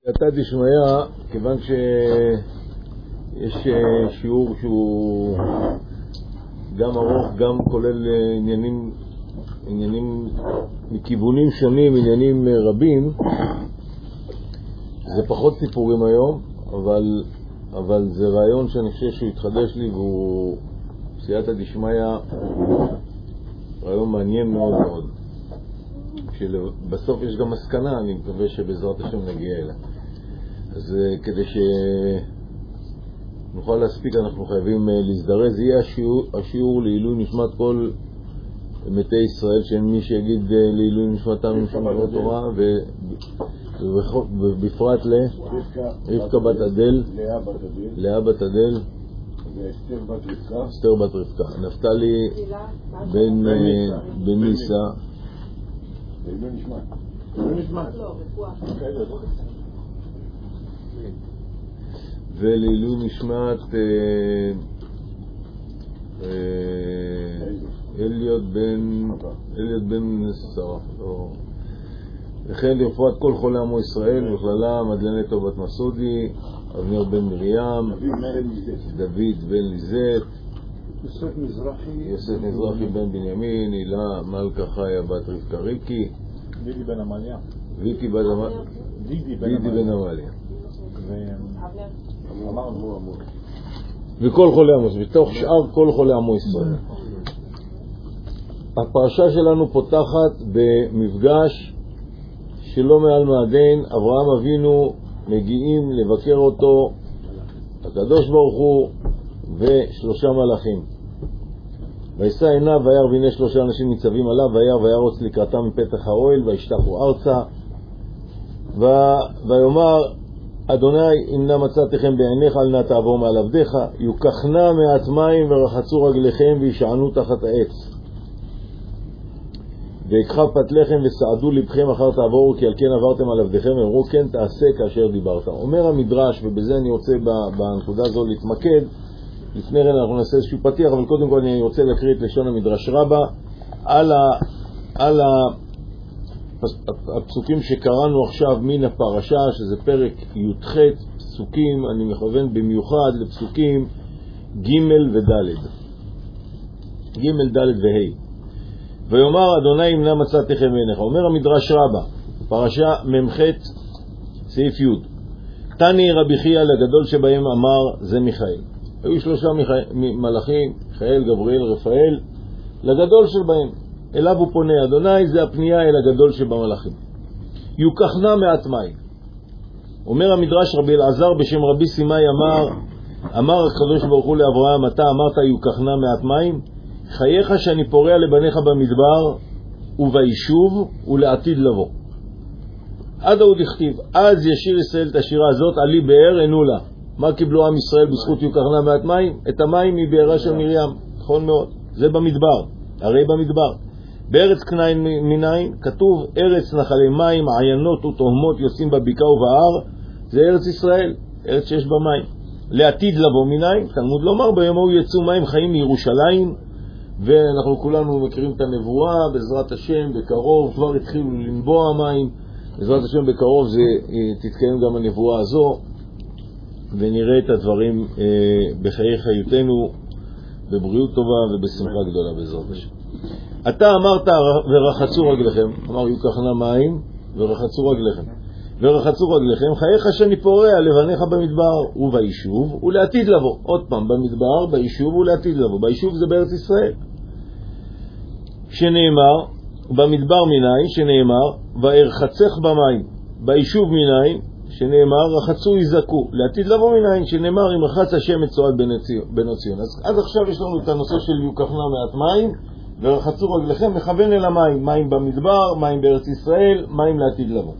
סייעתא דשמיא, כיוון שיש שיעור שהוא גם ארוך, גם כולל עניינים מכיוונים שונים, עניינים רבים, זה פחות סיפורים היום, אבל זה רעיון שאני חושב שהוא התחדש לי, והוא סייעתא דשמיא, רעיון מעניין מאוד מאוד. בסוף יש גם מסקנה, אני מקווה שבעזרת השם נגיע אליה. אז כדי שנוכל להספיק אנחנו חייבים להזדרז. יהיה השיעור לעילוי נשמת כל מתי ישראל, שאין מי שיגיד לעילוי נשמתם משמרות תורה, ובפרט לרבקה בת עדל, לאה בת עדל, אסתר בת רבקה, נפתלי בן ניסה, ולעילוי נשמת אליוד בן שרה, וכן לרפואת כל חולי עמו ישראל, בכללה מדלנת בת מסודי, אבנר בן מרים, דוד בן ליזט, יוסף מזרחי בן בנימין, הילה מלכה חיה בת רבקה ריקי, דידי בן עמליה, דידי בן עמליה, וכל חולי עמו, בתוך שאר כל חולי עמו ישראל. הפרשה שלנו פותחת במפגש שלא מעל מעדן. אברהם אבינו מגיעים לבקר אותו, הקדוש ברוך הוא ושלושה מלאכים. וישא עיניו וירא והנה שלושה אנשים ניצבים עליו, וירוץ לקראתם מפתח האוהל וישתחו ארצה, ויאמר אדוני אם נא מצאתיכם בעיניך אל נא תעבור מעל עבדיך, יוקחנה מעט מים ורחצו רגליכם וישענו תחת העץ, ויקחה פת לחם וסעדו לבכם אחר תעבורו, כי על כן עברתם על עבדיכם, ואמרו כן תעשה כאשר דיברת. אומר המדרש, ובזה אני רוצה בנקודה הזו להתמקד. לפני כן אנחנו נעשה איזשהו פתיח, אבל קודם כל אני רוצה להקריא את לשון המדרש רבה על הפסוקים שקראנו עכשיו מן הפרשה, שזה פרק י"ח פסוקים. אני מכוון במיוחד לפסוקים ג' וד', ג' ד' וה'. ויאמר אדוני אם נא מצאתיכם בעיניך. אומר המדרש רבה, פרשה מ"ח סעיף י', תני רבי חייא לגדול שבהם אמר זה מיכאל. היו שלושה מלאכים, מיכאל, גבריאל, רפאל. לגדול שבהם, אליו הוא פונה, אדוני זה הפנייה אל הגדול שבמלאכים. יוקחנה מעט מים. אומר המדרש, רבי אלעזר בשם רבי סימאי אמר הקדוש ברוך הוא לאברהם, אתה אמרת יוקחנה מעט מים, חייך שאני פורע לבניך במדבר וביישוב ולעתיד לבוא. עד עוד הכתיב, אז ישיר ישראל את השירה הזאת, עלי באר ענו לה. מה קיבלו עם ישראל בזכות יוקחנה מעט מים? את המים מבארה של מרים. נכון מאוד, זה במדבר, הרי במדבר. בארץ כנען מנין כתוב ארץ נחלי מים, עיינות ותהומות יוצאים בבקעה ובהר, זה ארץ ישראל, ארץ שיש בה מים. לעתיד לבוא מנין, תלמוד לומר ביום ההוא יצאו מים חיים מירושלים, ואנחנו כולנו מכירים את הנבואה, בעזרת השם בקרוב כבר התחילו לנבוע מים, בעזרת השם בקרוב זה תתקיים גם הנבואה הזו, ונראה את הדברים בחיי חיותנו בבריאות טובה ובשמחה גדולה בעזרת השם. אתה אמרת ורחצו רגליכם, אמר יוקחנה מים ורחצו רגליכם, חייך שאני פורע לבניך במדבר וביישוב ולעתיד לבוא. עוד פעם, במדבר, ביישוב ולעתיד לבוא. ביישוב זה בארץ ישראל, שנאמר במדבר מנין, שנאמר וארחצך במים. ביישוב מנין, שנאמר רחצו יזכו. לעתיד לבוא מנין, שנאמר אם רחץ השם את צועד בני ציון. אז עכשיו יש לנו את הנושא של יוקחנה מעט מים ורחצו רגליכם, מכוון אל המים, מים במדבר, מים בארץ ישראל, מים לעתיד לבוא.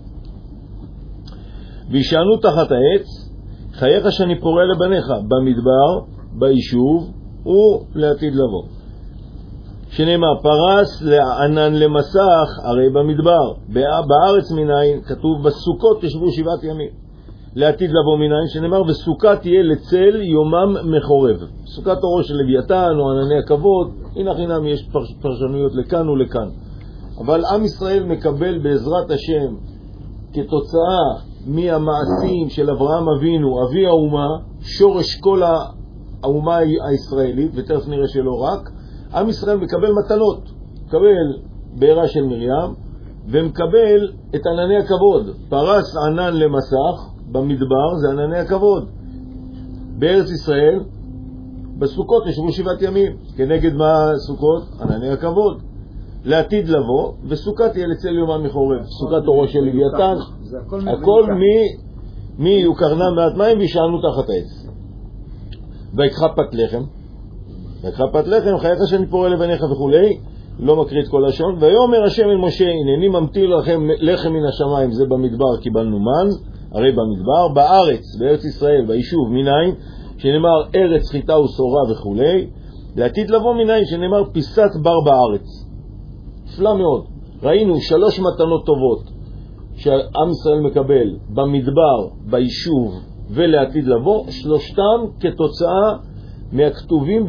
וישענו תחת העץ, חייך שאני פורע לבניך במדבר, ביישוב ולעתיד לבוא. שנאמר פרס לענן למסך, הרי במדבר. בארץ מנין כתוב בסוכות תשבו 7 ימים. לעתיד לבוא מנין, שנאמר וסוכה תהיה לצל יומם מחורב. סוכת אורו של לוויתן או ענני הכבוד, הנה חינם יש פרשנויות לכאן ולכאן. אבל עם ישראל מקבל בעזרת השם כתוצאה מהמעשים של אברהם אבינו, אבי האומה, שורש כל האומה הישראלית, ותכף נראה שלא רק, עם ישראל מקבל מתנות, מקבל בעירה של מרים, ומקבל את ענני הכבוד. פרס ענן למסך במדבר, זה ענני הכבוד. בארץ ישראל, בסוכות ישבו 7 ימים. כנגד מה סוכות? ענני הכבוד. לעתיד לבוא, וסוכה תהיה לצל יומם מחורב. סוכת אורו של לוויתן, הכל מי יוקרנה מעט מים וישענו תחת העץ. ויקחה פת לחם, ויקחה פת לחם, חייך שאני פורה לבניך וכולי, לא מקריא את כל השון. ויאמר השם אל משה, הנני ממתיר לכם לחם מן השמיים, זה במדבר קיבלנו מן, הרי במדבר, בארץ, בארץ ישראל, ביישוב, מניין, שנאמר ארץ חיטה וסורה וכולי, לעתיד לבוא מניין, שנאמר פיסת בר בארץ. נפלא מאוד. ראינו 3 מתנות טובות שעם ישראל מקבל במדבר, ביישוב ולעתיד לבוא, 3 כתוצאה מהכתובים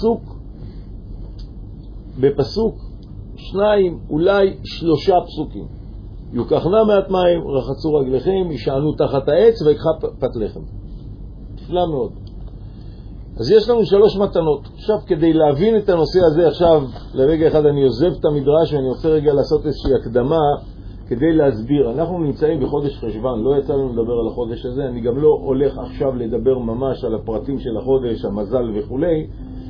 בפסוק 2, אולי 3 פסוקים. יוקחנה מעט מים, רחצו רגליכם, ישענו תחת העץ ויקחה פת לחם. נפלא מאוד. אז יש לנו 3 מתנות. עכשיו, כדי להבין את הנושא הזה, עכשיו לרגע אחד אני עוזב את המדרש ואני רוצה רגע לעשות איזושהי הקדמה כדי להסביר. אנחנו נמצאים בחודש חשבן, לא יצא לנו לדבר על החודש הזה, אני גם לא הולך עכשיו לדבר ממש על הפרטים של החודש, המזל וכולי,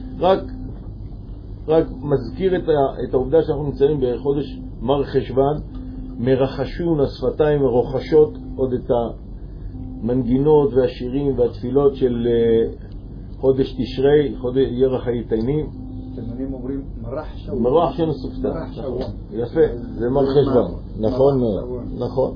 רק מזכיר את העובדה שאנחנו נמצאים בחודש מר חשבן, מרחשון, השפתיים מרוחשות עוד את המנגינות והשירים והתפילות של חודש תשרי, חודש ירח היתיינים. תימנים אומרים מרח שבוע. מרח שנסופתא. יפה, זה מר חשבן. נכון מאוד. נכון.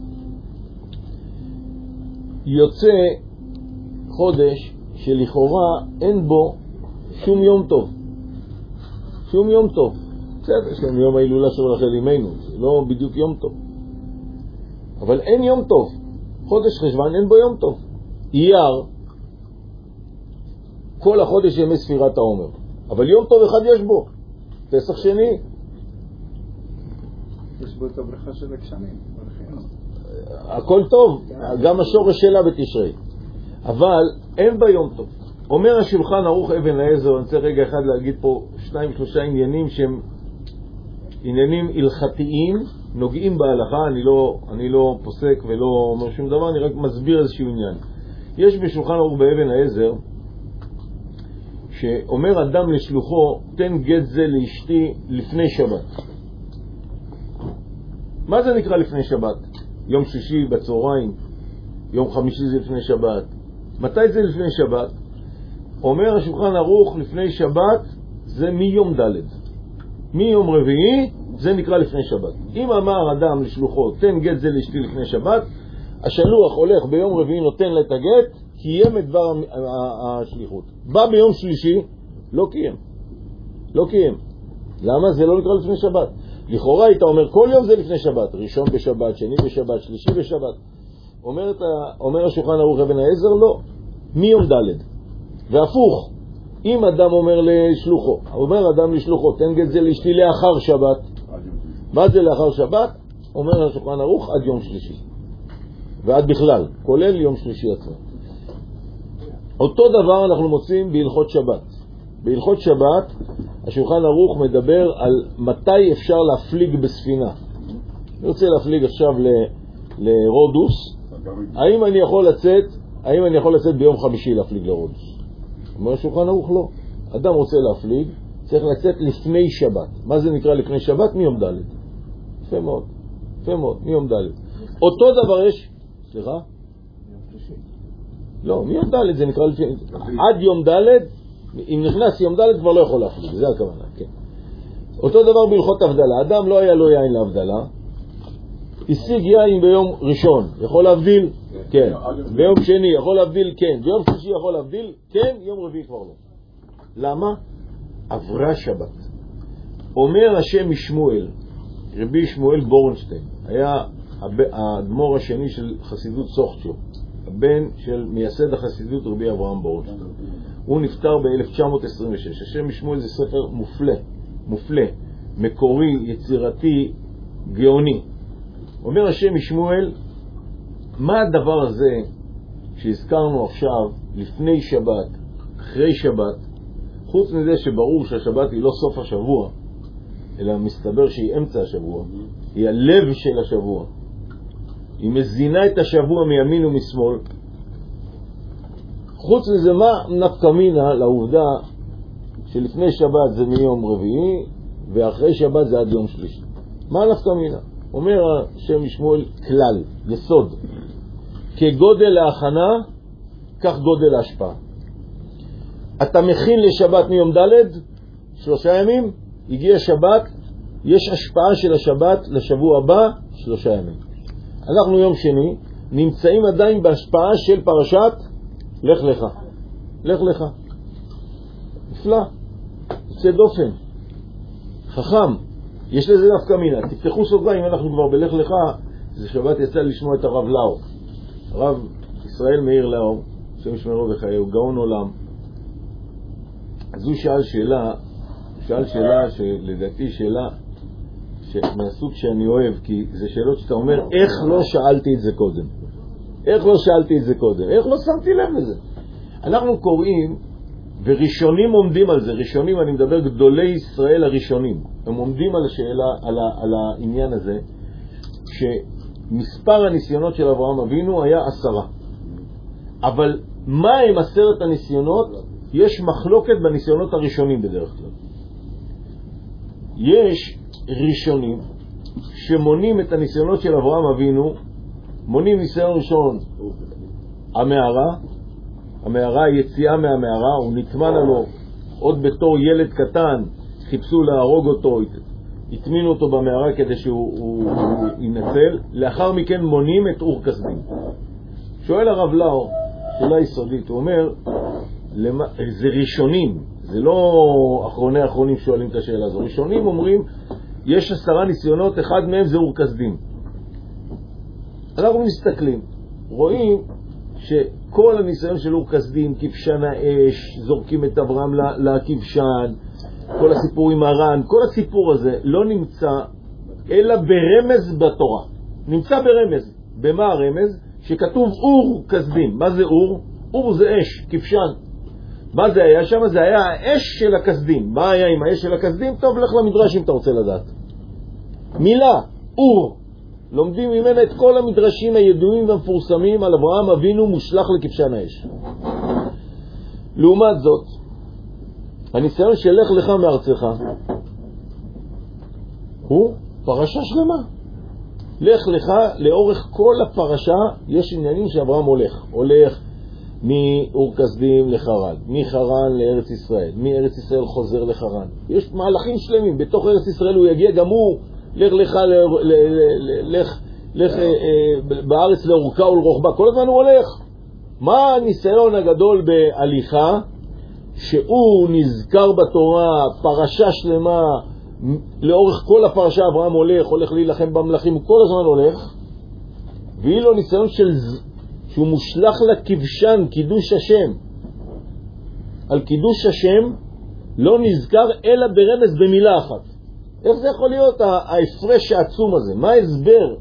יוצא חודש שלכאורה אין בו שום יום טוב. שום יום טוב. בסדר, יש לנו יום ההילולה של רחל אמנו, זה לא בדיוק יום טוב. אבל אין יום טוב. חודש חשבן אין בו יום טוב. אייר, כל החודש ימי ספירת העומר. אבל יום טוב אחד יש בו. פסח שני. יש בו את הברכה של הגשמים. הכל טוב. גם השורש שלה בתשרי. אבל אין בה יום טוב. אומר השולחן ערוך אבן העזר, אני צריך רגע אחד להגיד פה 2-3 עניינים שהם עניינים הלכתיים, נוגעים בהלכה, אני לא פוסק ולא אומר שום דבר, אני רק מסביר איזשהו עניין. יש בשולחן ערוך באבן העזר, שאומר אדם לשלוחו, תן גט זה לאשתי לפני שבת. מה זה נקרא לפני שבת? יום שישי בצהריים, יום חמישי זה לפני שבת. מתי זה לפני שבת? אומר השולחן ערוך, לפני שבת זה מיום ד'. מיום רביעי זה נקרא לפני שבת. אם אמר אדם לשלוחו, תן גט זה לאשתי לפני שבת, השלוח הולך ביום רביעי נותן לה את הגט, קיים את דבר השליחות. בא ביום שלישי, לא קיים. לא קיים. למה? זה לא נקרא לפני שבת. לכאורה היית אומר, כל יום זה לפני שבת. ראשון בשבת, שני בשבת, שלישי בשבת. אומר השולחן ערוך אבן העזר, לא. מיום ד'. והפוך, אם אדם אומר לשלוחו, אומר אדם לשלוחו, תן גט זה לאשתי לאחר שבת. מה זה לאחר שבת? אומר השולחן ערוך עד יום שלישי. ועד בכלל, כולל יום שלישי עצמו. אותו דבר אנחנו מוצאים בהלכות שבת. בהלכות שבת, השולחן ערוך מדבר על מתי אפשר להפליג בספינה. אני רוצה להפליג עכשיו לרודוס. האם אני יכול לצאת ביום חמישי להפליג לרודוס? אומר השולחן ערוך לא. אדם רוצה להפליג, צריך לצאת לפני שבת. מה זה נקרא לפני שבת? מיום ד'. יפה מאוד. יפה מאוד, מיום ד'. אותו דבר יש... סליחה? לא, מיום ד' זה נקרא לפני... עד יום ד', אם נכנס יום ד' כבר לא יכול להפליג, זה הכוונה, כן. אותו דבר בהלכות הבדלה. אדם לא היה לו יין להבדלה, השיג יין ביום ראשון, יכול להבדיל? כן. ביום שני יכול להבדיל? כן. ביום שלישי יכול להבדיל? כן. יום רביעי כבר לא. למה? עברה שבת. אומר השם משמואל, רבי שמואל בורנשטיין, היה האדמו"ר השני של חסידות סוכצ'ו, הבן של מייסד החסידות רבי אברהם בורנשטיין. הוא נפטר ב-1926. השם משמואל זה ספר מופלא, מקורי, יצירתי, גאוני. אומר השם משמואל, מה הדבר הזה שהזכרנו עכשיו, לפני שבת, אחרי שבת, חוץ מזה שברור שהשבת היא לא סוף השבוע, אלא מסתבר שהיא אמצע השבוע, היא הלב של השבוע, היא מזינה את השבוע מימין ומשמאל. חוץ מזה, מה נפקא מינה לעובדה שלפני שבת זה מיום רביעי ואחרי שבת זה עד יום שלישי? מה נפקא מינה? אומר השם משמואל כלל, יסוד, כגודל ההכנה כך גודל ההשפעה. אתה מכין לשבת מיום ד' 3 ימים, הגיע שבת, יש השפעה של השבת לשבוע הבא 3 ימים. אנחנו יום שני נמצאים עדיין בהשפעה של פרשת לך לך. לך לך. נפלא. יוצא דופן. חכם. יש לזה נפקא מינה. תפתחו סוגריים, אם אנחנו כבר בלך לך, זה שבת יצא לשמוע את הרב לאו. הרב ישראל מאיר לאו, השם ישמרו בחיי, הוא גאון עולם. אז הוא שאל שאלה שלדעתי שאלה מהסוג שאני אוהב, כי זה שאלות שאתה אומר, איך לא שאלתי את זה קודם? איך לא שאלתי את זה קודם? איך לא שמתי לב לזה? אנחנו קוראים, וראשונים עומדים על זה, ראשונים, אני מדבר גדולי ישראל הראשונים, הם עומדים על השאלה, על העניין הזה, שמספר הניסיונות של אברהם אבינו היה 10. אבל מה הם 10 הניסיונות? יש מחלוקת בניסיונות הראשונים בדרך כלל. יש ראשונים שמונים את הניסיונות של אברהם אבינו, מונים ניסיון ראשון, המערה, היציאה מהמערה, הוא נטמן עליו, עוד בתור ילד קטן, חיפשו להרוג אותו, התמינו אותו במערה כדי שהוא ינצל, לאחר מכן מונים את אור כסדים. שואל הרב לאו, שאלה יסודית, הוא אומר, זה ראשונים, זה לא אחרונים שואלים את השאלה הזו. ראשונים אומרים, יש 10 ניסיונות, אחד מהם זה אור כסדים. אנחנו מסתכלים, רואים שכל הניסיון של אור כסדים, כבשן האש, זורקים את אברהם לכבשן, כל הסיפור עם הרן, כל הסיפור הזה לא נמצא אלא ברמז בתורה. נמצא ברמז. במה הרמז? שכתוב אור כסדים. מה זה אור? אור זה אש, כבשן. מה זה היה שם? זה היה האש של הכסדים. מה היה עם האש של הכסדים? טוב, לך למדרש אם אתה רוצה לדעת. מילה, אור. לומדים ממנה את כל המדרשים הידועים והמפורסמים על אברהם אבינו מושלח לכבשן האש. לעומת זאת, הניסיון של לך לך מארצך הוא פרשה שלמה. לך לך, לאורך כל הפרשה יש עניינים שאברהם הולך מאור כסדים לחרן, מחרן לארץ ישראל, מארץ ישראל חוזר לחרן. יש מהלכים שלמים, בתוך ארץ ישראל הוא יגיע גם הוא, לך בארץ לאורכה ולרוחבה, כל הזמן הוא הולך. מה הניסיון הגדול בהליכה? שהוא נזכר בתורה, פרשה שלמה, לאורך כל הפרשה אברהם הולך להילחם במלכים, הוא כל הזמן הולך, והיא לו ניסיון שהוא מושלח לכבשן, קידוש השם. על קידוש השם לא נזכר אלא ברמז במילה אחת. איך זה יכול להיות ההפרש העצום הזה? מה ההסבר?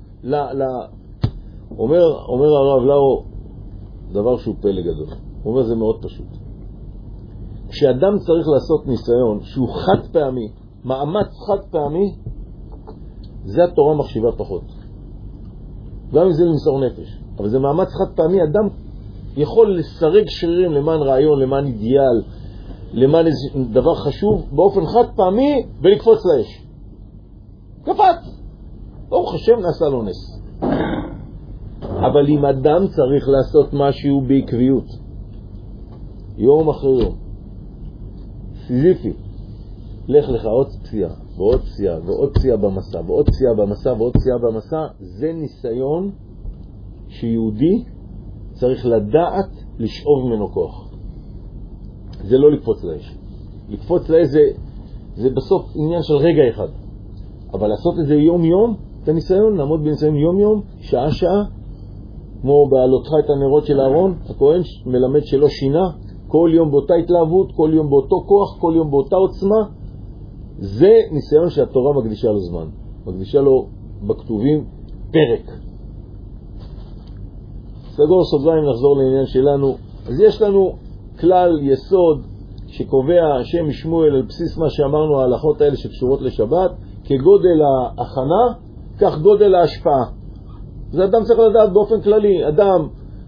אומר הרב לאו דבר שהוא פלא גדול. הוא אומר זה מאוד פשוט. כשאדם צריך לעשות ניסיון שהוא חד פעמי, מאמץ חד פעמי, זה התורה מחשיבה פחות. גם אם זה למסור נפש. אבל זה מאמץ חד פעמי, אדם יכול לסרג שרירים למען רעיון, למען אידיאל, למען איזה דבר חשוב, באופן חד פעמי ולקפוץ לאש. קפץ! ברוך השם נעשה לו נס. אבל אם אדם צריך לעשות משהו בעקביות, יום אחרי יום, סיזיפי, לך לך עוד פציעה ועוד פציעה ועוד פציעה במסע ועוד פציעה במסע ועוד פציעה במסע, זה ניסיון שיהודי צריך לדעת לשאוב ממנו כוח. זה לא לקפוץ לאש. לקפוץ לאש זה בסוף עניין של רגע אחד. אבל לעשות את זה יום יום, את הניסיון, לעמוד בניסיון יום יום, שעה שעה, כמו בעלותך את הנרות של אהרון, הכהן מלמד שלא שינה, כל יום באותה התלהבות, כל יום באותו כוח, כל יום באותה עוצמה. זה ניסיון שהתורה מקדישה לו זמן. מקדישה לו בכתובים פרק. סגור סוגריים, נחזור לעניין שלנו. אז יש לנו כלל יסוד שקובע השם משמואל על בסיס מה שאמרנו, ההלכות האלה שקשורות לשבת, כגודל ההכנה, כך גודל ההשפעה. זה אדם צריך לדעת באופן כללי. אדם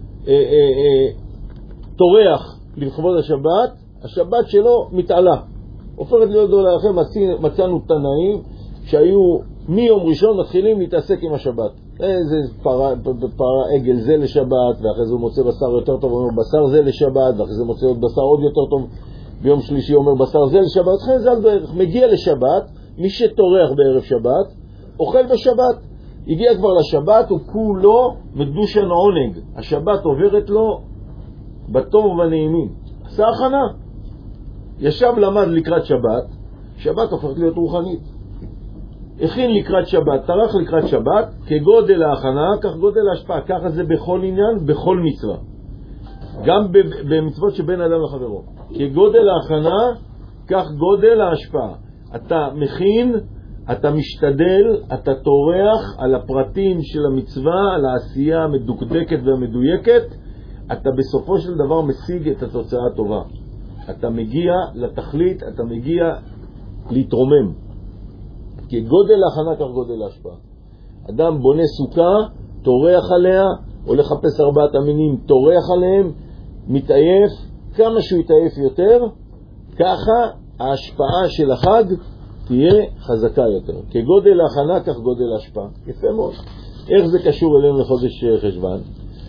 תורח לכבוד השבת, השבת שלו מתעלה. הופכת להיות גדולה לכם. מצאנו תנאים שהיו מיום ראשון מתחילים להתעסק עם השבת. איזה פרה עגל זה לשבת, ואחרי זה הוא מוצא בשר יותר טוב, אומר בשר זה לשבת, ואחרי זה מוצא עוד בשר עוד יותר טוב, ביום שלישי אומר בשר זה לשבת. אחרי זה בערך מגיע לשבת, מי שתורח בערב שבת אוכל בשבת. הגיע כבר לשבת, הוא כולו מדושן עונג. השבת עוברת לו בטוב ובנעימים. עשה הכנה, ישב למד לקראת שבת, שבת הופכת להיות רוחנית. הכין לקראת שבת, טרח לקראת שבת, כגודל ההכנה, כך גודל ההשפעה. ככה זה בכל עניין, בכל מצווה. גם במצוות שבין אדם לחברו. כגודל ההכנה, כך גודל ההשפעה. אתה מכין, אתה משתדל, אתה תורח על הפרטים של המצווה, על העשייה המדוקדקת והמדויקת, אתה בסופו של דבר משיג את התוצאה הטובה. אתה מגיע לתכלית, אתה מגיע להתרומם. כי גודל ההכנה כך גודל ההשפעה. אדם בונה סוכה, תורח עליה, או לחפש 4 המינים, תורח עליהם, מתעייף, כמה שהוא יתעייף יותר, ככה ההשפעה של החג תהיה חזקה יותר. כגודל ההכנה כך גודל ההשפעה. יפה מאוד. איך זה קשור אלינו לחודש חשבן?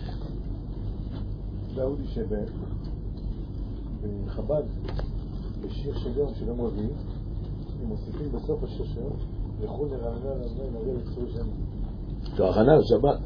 דאודי שבחב"ד, בשיר של יום רביעי, הם מוסיפים בסוף השיר, לכו לרעננה נראה לצור שם. זו הכנה לשבת.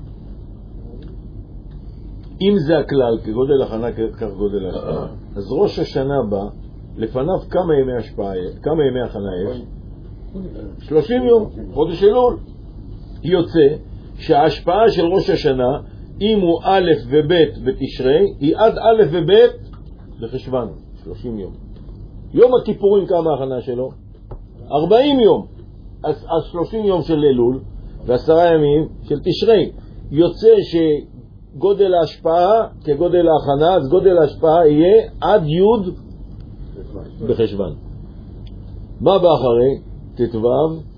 אם זה הכלל, כגודל הכנה כך גודל השפעה, אז ראש השנה בא, לפניו כמה ימי השפעה, כמה ימי הכנה יש? 30 יום, חודש אלול. יוצא שההשפעה של ראש השנה, אם הוא א' וב' בתשרי, היא עד א' וב' בחשבן, 30 יום. יום הכיפורים כמה ההכנה שלו? 40 יום. אז 30 יום של אלול ו10 ימים של תשרי. יוצא שגודל ההשפעה כגודל ההכנה, אז גודל ההשפעה יהיה עד י' בחשבן. מה באחרי? תתוו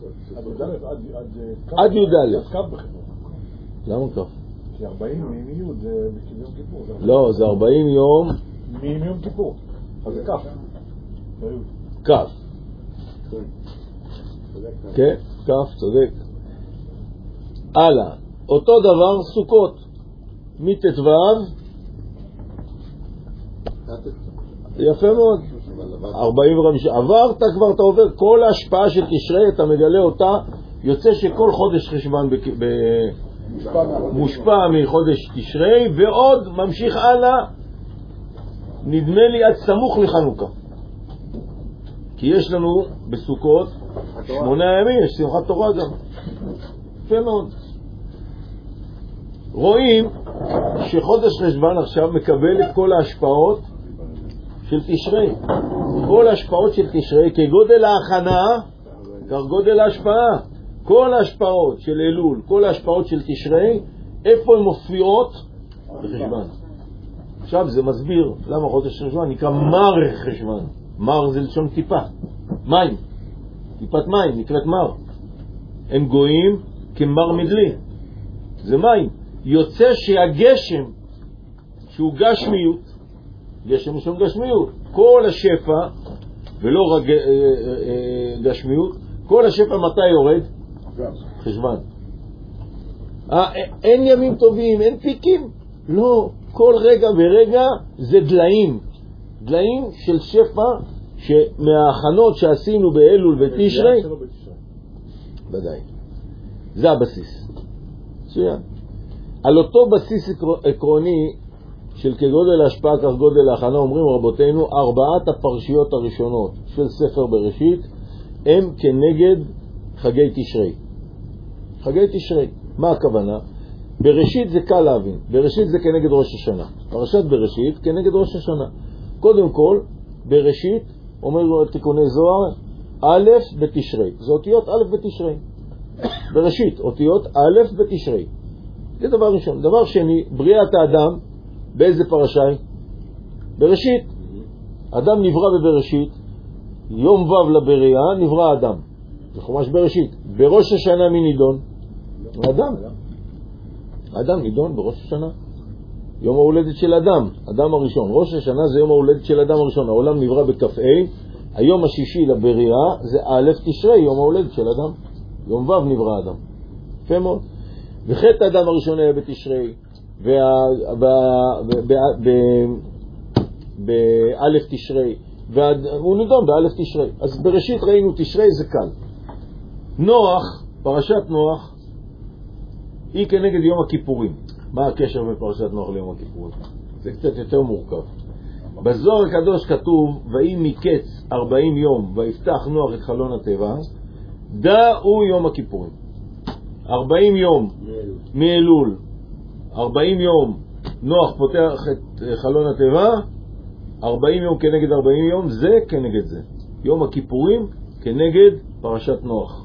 עד י' א'. למה כף? כי 40 מיום זה ביום כיפור. לא, זה 40 יום מיום כיפור. אז זה כף. כף. כן, כף, צודק. הלאה. אותו דבר סוכות. מתתוו יפה מאוד. 45. עברת כבר, אתה עובר כל ההשפעה של תשרי, אתה מגלה אותה. יוצא שכל חודש חשבן מושפע מחודש תשרי, ועוד ממשיך הלאה, נדמה לי עד סמוך לחנוכה. כי יש לנו בסוכות 8 ימים, יש שמחת תורה גם. יפה מאוד. רואים שחודש חשבן עכשיו מקבל את כל ההשפעות של תשרי. כל ההשפעות של תשרי, כגודל ההכנה, כך גודל ההשפעה. כל ההשפעות של אלול, כל ההשפעות של תשרי, איפה הן מופיעות? בחשבן. עכשיו זה מסביר למה חודש חשבן נקרא מר חשבן. מר זה לשון טיפה, מים, טיפת מים נקראת מר. הם גויים כמר מדלי, זה מים. יוצא שהגשם שהוא גשמיות, גשם לשון גשמיות, כל השפע ולא רק גשמיות, כל השפע מתי יורד? חשבן. אין ימים טובים, אין פיקים, לא, כל רגע ורגע זה דליים, דליים של שפע שמההכנות שעשינו באלול ותשרי. ודאי, זה הבסיס. מצוין. על אותו בסיס עקרוני של כגודל ההשפעה כך גודל ההכנה, אומרים רבותינו, 4 הפרשיות הראשונות של ספר בראשית הם כנגד חגי תשרי. חגי תשרי, מה הכוונה? בראשית זה קל להבין, בראשית זה כנגד ראש השנה. פרשת בראשית כנגד ראש השנה. קודם כל, בראשית, אומר תיקוני זוהר, א' בתשרי. זה אותיות א' בתשרי. בראשית, אותיות א' בתשרי. זה דבר ראשון. דבר שני, בריאת האדם, באיזה פרשה היא? בראשית. אדם נברא בבראשית, יום ו' לבריאה נברא אדם. זה חומש בראשית. בראש השנה מי נידון? אדם. אדם נידון בראש השנה. יום ההולדת של אדם, אדם הראשון. ראש השנה זה יום ההולדת של אדם הראשון. העולם נברא בכ"ה, היום השישי לבריאה זה א' תשרי, יום ההולדת של אדם. יום ו' נברא אדם. יפה מאוד. וחטא האדם הראשון היה בתשרי, באלף תשרי, והוא נידון באלף תשרי. אז בראשית ראינו תשרי זה קל. נוח, פרשת נוח, היא כנגד יום הכיפורים. מה הקשר בין פרשת נוח ליום הכיפורים? זה קצת יותר מורכב. בזוהר הקדוש כתוב, ויהי מקץ 40 יום, ויפתח נוח את חלון הטבע, דאו יום הכיפורים. 40 יום מאלול, 40 יום נוח פותח את חלון הטבע, 40 יום כנגד 40 יום, זה כנגד זה. יום הכיפורים כנגד פרשת נוח.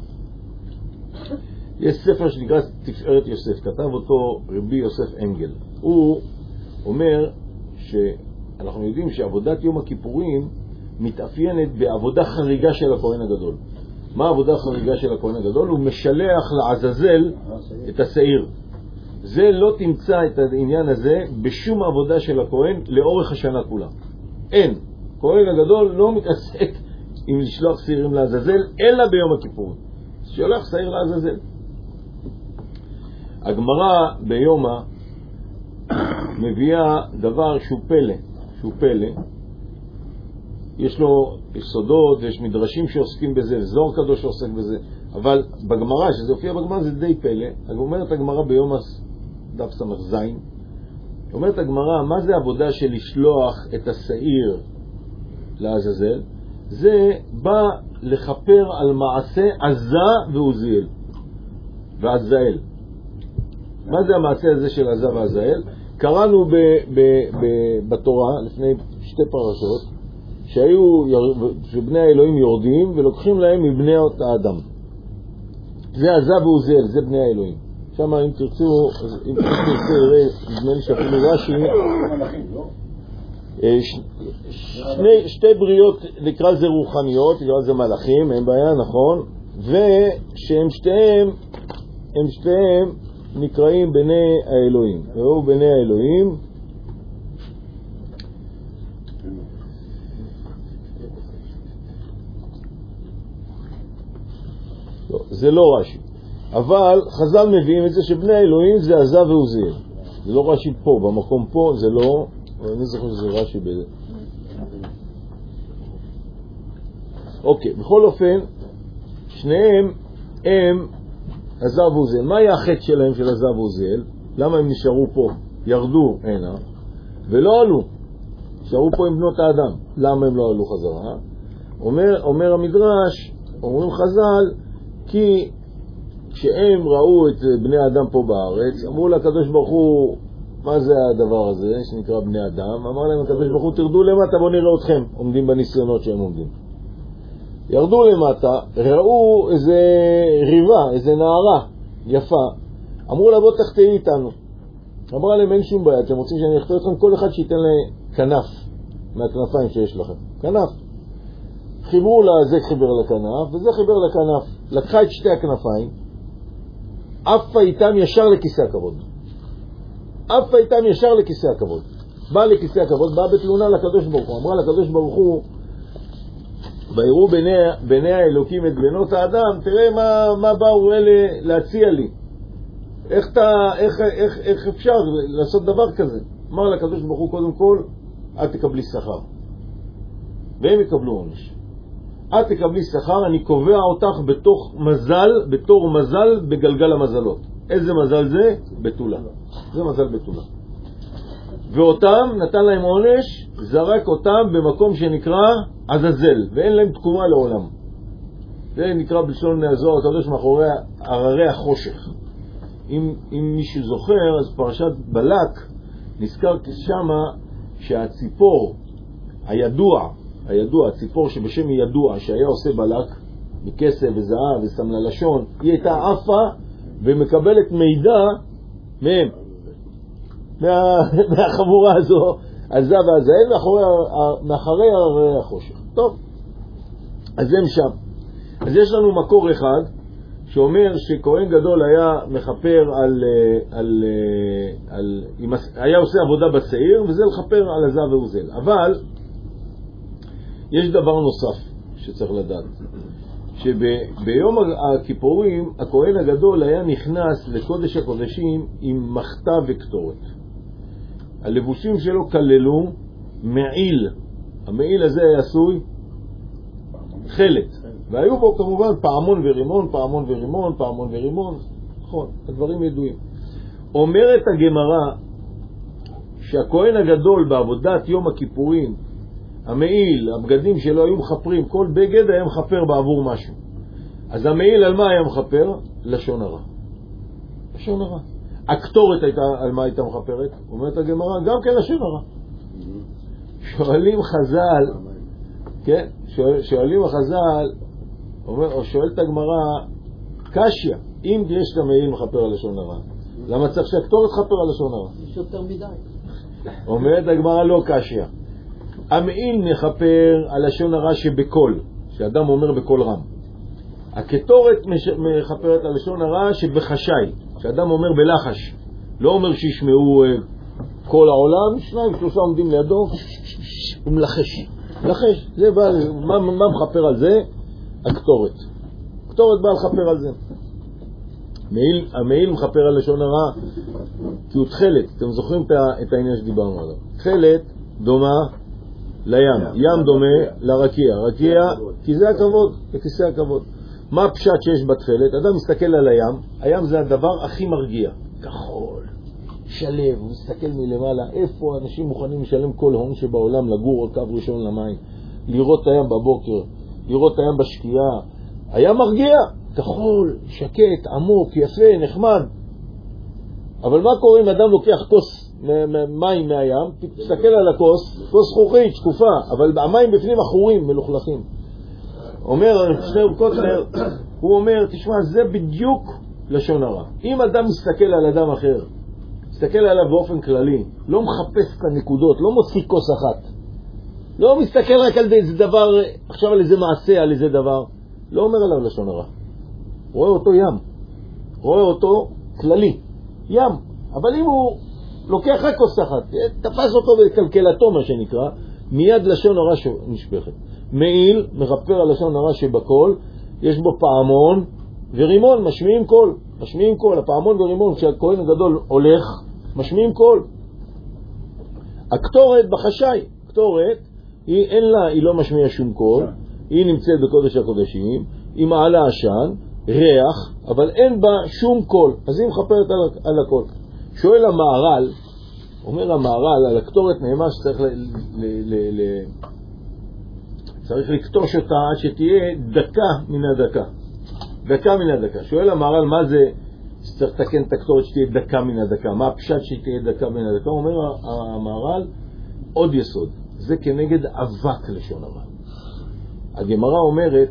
יש ספר שנקרא תפארת יוסף, כתב אותו רבי יוסף אנגל. הוא אומר שאנחנו יודעים שעבודת יום הכיפורים מתאפיינת בעבודה חריגה של הכהן הגדול. מה העבודה החריגה של הכהן הגדול? הוא משלח לעזאזל את השעיר. זה לא תמצא את העניין הזה בשום עבודה של הכהן לאורך השנה כולה. אין. הכהן הגדול לא מתעסק עם לשלוח שעירים לעזאזל, אלא ביום הכיפורים. שולח שעיר לעזאזל. הגמרא ביומא מביאה דבר שהוא פלא. יש לו סודות ויש מדרשים שעוסקים בזה, וזוהר קדוש שעוסק בזה, אבל בגמרא, שזה הופיע בגמרא, זה די פלא. אומרת הגמרא ביומא דף ס"ז, אומרת הגמרא, מה זה עבודה של לשלוח את השעיר לעזאזל? זה בא לכפר על מעשה עזה ועוזיאל ועזאל. מה זה המעשה הזה של עזה ועזאל? קראנו בתורה לפני שתי פרשות שבני האלוהים יורדים ולוקחים להם מבני האדם. זה עזה ועוזיאל, זה בני האלוהים. שם אם תרצו, נדמה לי שאפילו רש"י, שתי בריאות נקרא זה רוחניות, נקרא זה מלאכים, אין בעיה, נכון? ושהם שתיהם נקראים בני האלוהים. והוא בני האלוהים. לא, זה לא רש"י. אבל חז"ל מביאים את זה שבני האלוהים זה עזה ועוזיאל. זה לא רש"י פה, במקום פה זה לא, אני זוכר שזה רש"י בזה. אוקיי, בכל אופן, שניהם הם עזה ועוזיאל. מה היה החטא שלהם של עזה ועוזיאל? למה הם נשארו פה? ירדו הנה ולא עלו. נשארו פה עם בנות האדם. למה הם לא עלו חזרה? אומר המדרש, אומרים חז"ל, כי כשהם ראו את בני האדם פה בארץ, אמרו לקדוש ברוך הוא, מה זה הדבר הזה שנקרא בני אדם? אמר להם הקדוש ברוך הוא, תרדו למטה, בואו נראה אתכם עומדים בניסיונות שהם עומדים. ירדו למטה, ראו איזה ריבה, איזה נערה יפה, אמרו לה בוא תחתאי איתנו. אמרה להם אין שום בעיה, אתם רוצים שאני אחתא אתכם? כל אחד שייתן לה כנף מהכנפיים שיש לכם, כנף. חיברו לה, זה חיבר לכנף וזה חיבר לכנף. לקחה את שתי הכנפיים, עפה איתם ישר לכיסא הכבוד. עפה איתם ישר לכיסא הכבוד. באה לכיסא הכבוד, באה בתלונה לקדוש ברוך הוא. אמרה לקדוש ברוך הוא, ויראו בני האלוקים את בנות האדם, תראה מה באו אלה להציע לי. איך אפשר לעשות דבר כזה? אמר לקדוש ברוך הוא, קודם כל, את תקבלי שכר. והם יקבלו עונש. את תקבלי שכר, אני קובע אותך בתור מזל בגלגל המזלות. איזה מזל זה? בתולה. זה מזל בתולה. ואותם נתן להם עונש, זרק אותם במקום שנקרא עזאזל, ואין להם תקומה לעולם. זה נקרא בלשון הזוהר הקדוש מאחורי הררי החושך. אם מישהו זוכר, אז פרשת בלק נזכר שמה שהציפור הידוע, הציפור שבשם ידוע שהיה עושה בלק מכסף וזהב וסמלה לשון, היא הייתה עפה ומקבלת מידע מהם, מהחבורה הזו, הזב והזהל, מאחרי הררי החושך. טוב, אז הם שם. אז יש לנו מקור אחד שאומר שכהן גדול היה מחפר היה עושה עבודה בשעיר, וזה לחפר על הזב והוזל. אבל יש דבר נוסף שצריך לדעת, שביום הכיפורים הכהן הגדול היה נכנס לקודש הקודשים עם מחתה וקטורת. הלבושים שלו כללו מעיל. המעיל הזה היה עשוי חלת, והיו בו כמובן פעמון ורימון, פעמון ורימון, פעמון ורימון. נכון, הדברים ידועים. אומרת הגמרא שהכהן הגדול בעבודת יום הכיפורים, המעיל, הבגדים שלו היו מחפרים, כל בגד היה מחפר בעבור משהו. אז המעיל על מה היה מחפר? לשון הרע. לשון הרע. הקטורת הייתה, על מה הייתה מחפרת? אומרת הגמרא, גם כן לשון הרע. שואלים חז"ל, כן? שואלים החז"ל, או שואלת הגמרא, קשיא, אם יש את המעיל מחפר על לשון הרע, למה צריך שהקטורת חפר על לשון הרע? יש יותר מדי. אומרת הגמרא, לא קשיא. המעיל מחפר על לשון הרע שבקול, שאדם אומר בקול רם. הקטורת מחפרת על לשון הרע שבחשאי, שאדם אומר בלחש, לא אומר שישמעו כל העולם, 2-3 עומדים לידו, הוא מלחש. לחש, זה בא, מה מחפר על זה? הקטורת. הקטורת בא לחפר על זה. המעיל מחפר על לשון הרע כי הוא תחלת. אתם זוכרים את העניין שדיברנו עליו. תחלת דומה לים, ים דומה לרקיע. רקיע, כי זה הכבוד, לכיסא הכבוד. מה הפשט שיש בתחלת? אדם מסתכל על הים, הים זה הדבר הכי מרגיע. כחול, שלב, הוא מסתכל מלמעלה, איפה אנשים מוכנים לשלם כל הון שבעולם לגור על קו ראשון למים, לראות את הים בבוקר, לראות את הים בשקיעה. הים מרגיע, כחול, שקט, עמוק, יפה, נחמד. אבל מה קורה אם אדם לוקח כוס מים מהים, תסתכל על הכוס, כוס זכוכית, שקופה, אבל המים בפנים אחורים, מלוכלכים. אומר שנר קוטלר, הוא אומר, תשמע, זה בדיוק לשון הרע. אם אדם מסתכל על אדם אחר, מסתכל עליו באופן כללי, לא מחפש את הנקודות, לא מוציא כוס אחת, לא מסתכל רק על איזה דבר, עכשיו על איזה מעשה, על איזה דבר, לא אומר עליו לשון הרע. רואה אותו ים, רואה אותו כללי, ים. אבל אם הוא לוקח רק כוס אחת, תפס אותו בקלקלתו מה שנקרא, מיד לשון הרע נשפכת. מעיל מחפר על לשון הרע שבקול, יש בו פעמון ורימון, משמיעים קול. משמיעים קול, הפעמון ורימון, כשהכהן הגדול הולך, משמיעים קול. הקטורת בחשאי, קטורת, היא לא משמיעה שום קול, היא נמצאת בקודש הקודשים, היא מעלה עשן, ריח, אבל אין בה שום קול, אז היא מחפרת על הקול. שואל המהר"ל, אומר המהר"ל, על הקטורת נאמר שצריך צריך לקטוש אותה עד שתהיה דקה מן הדקה. דקה מן הדקה. שואל המהר"ל, מה זה שצריך לתקן את הקטורת שתהיה דקה מן הדקה? מה הפשט שתהיה דקה מן הדקה? אומר המהר"ל, עוד יסוד. זה כנגד אבק לשון הרע. הגמרא אומרת,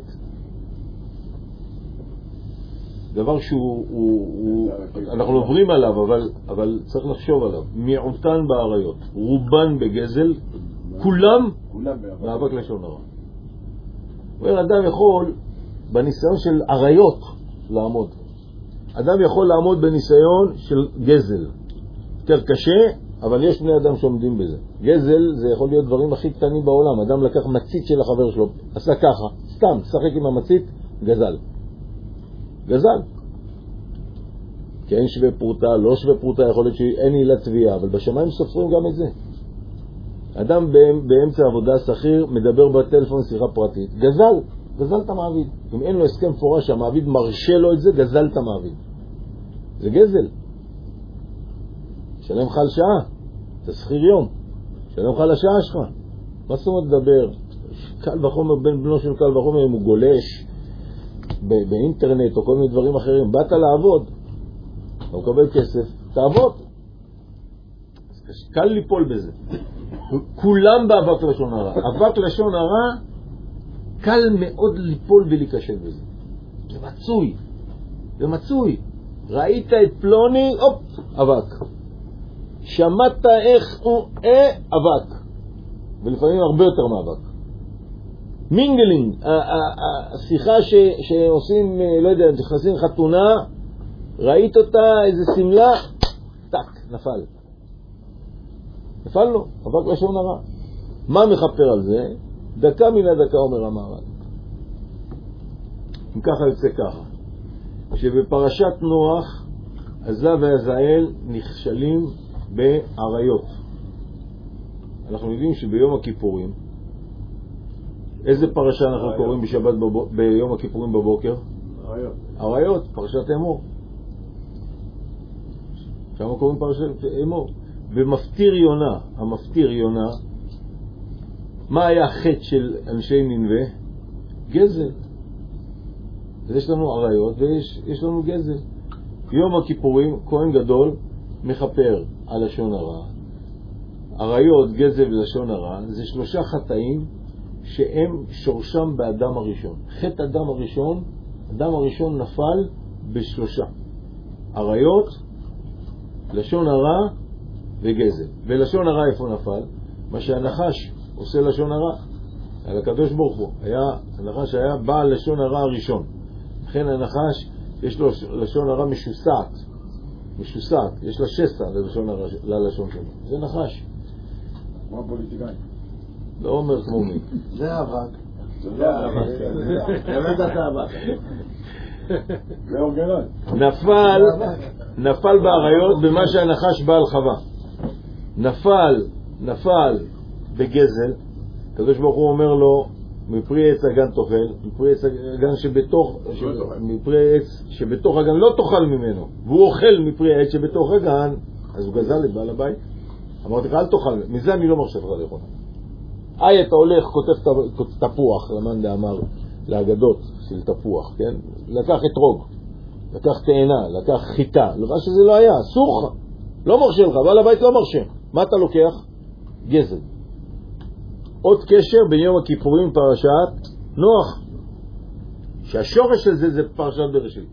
דבר אנחנו עוברים עליו, אבל צריך לחשוב עליו. מיעוטן באריות, רובן בגזל, כולם מאבק לשון הרע. אומר, אדם יכול בניסיון של אריות לעמוד. אדם יכול לעמוד בניסיון של גזל. יותר קשה, אבל יש בני אדם שעומדים בזה. גזל זה יכול להיות דברים הכי קטנים בעולם. אדם לקח מצית של החבר שלו, עשה ככה, סתם, שחק עם המצית, גזל. גזל. כי אין שווה פרוטה, לא שווה פרוטה, יכול להיות שאין עילת תביעה, אבל בשמיים סופרים גם את זה. אדם באמצע עבודה שכיר מדבר בטלפון שיחה פרטית. גזל את המעביד. אם אין לו הסכם פורש שהמעביד מרשה לו את זה, גזל את המעביד. זה גזל. שלם לך על שעה. אתה שכיר יום. שלם לך על השעה שלך. מה זאת אומרת לדבר? קל וחומר, בן בנו של קל וחומר, אם הוא גולש באינטרנט או כל מיני דברים אחרים, באת לעבוד, אתה מקבל כסף, תעבוד. קל ליפול בזה. כולם באבק לשון הרע. אבק לשון הרע קל מאוד ליפול ולהיכשל בזה. זה מצוי. ראית את פלוני, אבק. שמעת איך הוא אבק. ולפעמים הרבה יותר מאבק. מינגלינג, השיחה שעושים, לא יודע, נכנסים חתונה, ראית אותה, איזה סמלה, טק, נפל. נפל לו, אבק לשון הרע. מה מחפר על זה? דקה מן הדקה אומר המהר"ל. אם ככה יוצא ככה. שבפרשת נוח, עזה ועזאל נכשלים בעריות. אנחנו יודעים שביום הכיפורים, איזה פרשה אנחנו קוראים בשבת ביום הכיפורים בבוקר? עריות, פרשת אמור. שם קוראים פרשת אמור. ומפטיר יונה, המפטיר יונה, מה היה החטא של אנשי נינווה? גזל. אז יש לנו עריות ויש לנו גזל. יום הכיפורים, כהן גדול מחפר על לשון הרע. עריות, גזל ולשון הרע, זה 3 חטאים שהם שורשם באדם הראשון. חטא אדם הראשון נפל ב3. עריות, לשון הרע וגזל. ולשון הרע איפה נפל? מה שהנחש עושה לשון הרע. על הקדוש ברוך הוא. הנחש היה בעל לשון הרע הראשון. לכן הנחש יש לו לשון הרע משוסעת. יש לה שסע ללשון שלו. זה נחש. כמו הפוליטיקאי. לא אומר כמו מי. זה אבק. זה אבק. זה אורגנון. נפל בעריות במה שהנחש בעל חווה. נפל בגזל. הקדוש ברוך הוא אומר לו, מפרי עץ הגן תאכל, מפרי עץ הגן שבתוך הגן לא תאכל ממנו, והוא אוכל מפרי העץ שבתוך הגן, אז הוא גזל את בעל הבית. אמרתי לך, אל תאכל, מזה אני לא מרשה לך לאכול. אתה הולך, כותב תפוח, למאן דאמר לאגדות של תפוח, כן? לקח אתרוג, לקח תאנה, לקח חיטה, לבא שזה לא היה, אסור לך, לא מרשה לך, בעל הבית לא מרשה. מה אתה לוקח? גזל. עוד קשר בין יום הכיפורים פרשת נוח, שהשורש של זה פרשת בראשית.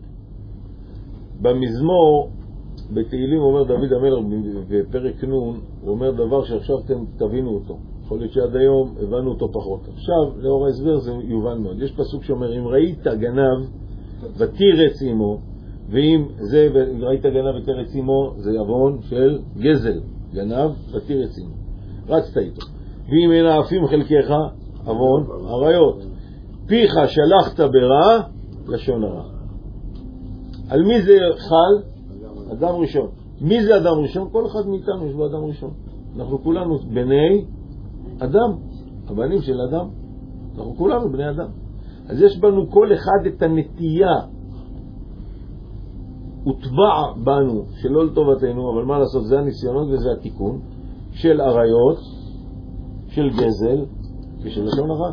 במזמור בתהילים אומר דוד המלך בפרק נון, הוא אומר דבר שעכשיו אתם תבינו אותו, יכול להיות שעד היום הבנו אותו פחות. עכשיו לאור ההסבר זה יובן מאוד. יש פסוק שאומר, אם ראית גנב ותירץ עמו, ואם זה ראית גנב ותירץ עמו, זה עוון של גזל. גנב ותירץ עמו, רצת איתו. ואם אין האפים חלקך, עוון עריות. פיך שלחת ברע, לשון הרע. על מי זה חל? אדם ראשון. מי זה אדם ראשון? כל אחד מאיתנו יש בו אדם ראשון. אנחנו כולנו בני אדם, הבנים של אדם. אנחנו כולנו בני אדם. אז יש בנו כל אחד את הנטייה, הוטבע בנו, שלא לטובתנו, אבל מה לעשות, זה הניסיונות וזה התיקון, של עריות, של גזל ושל לשון הרע.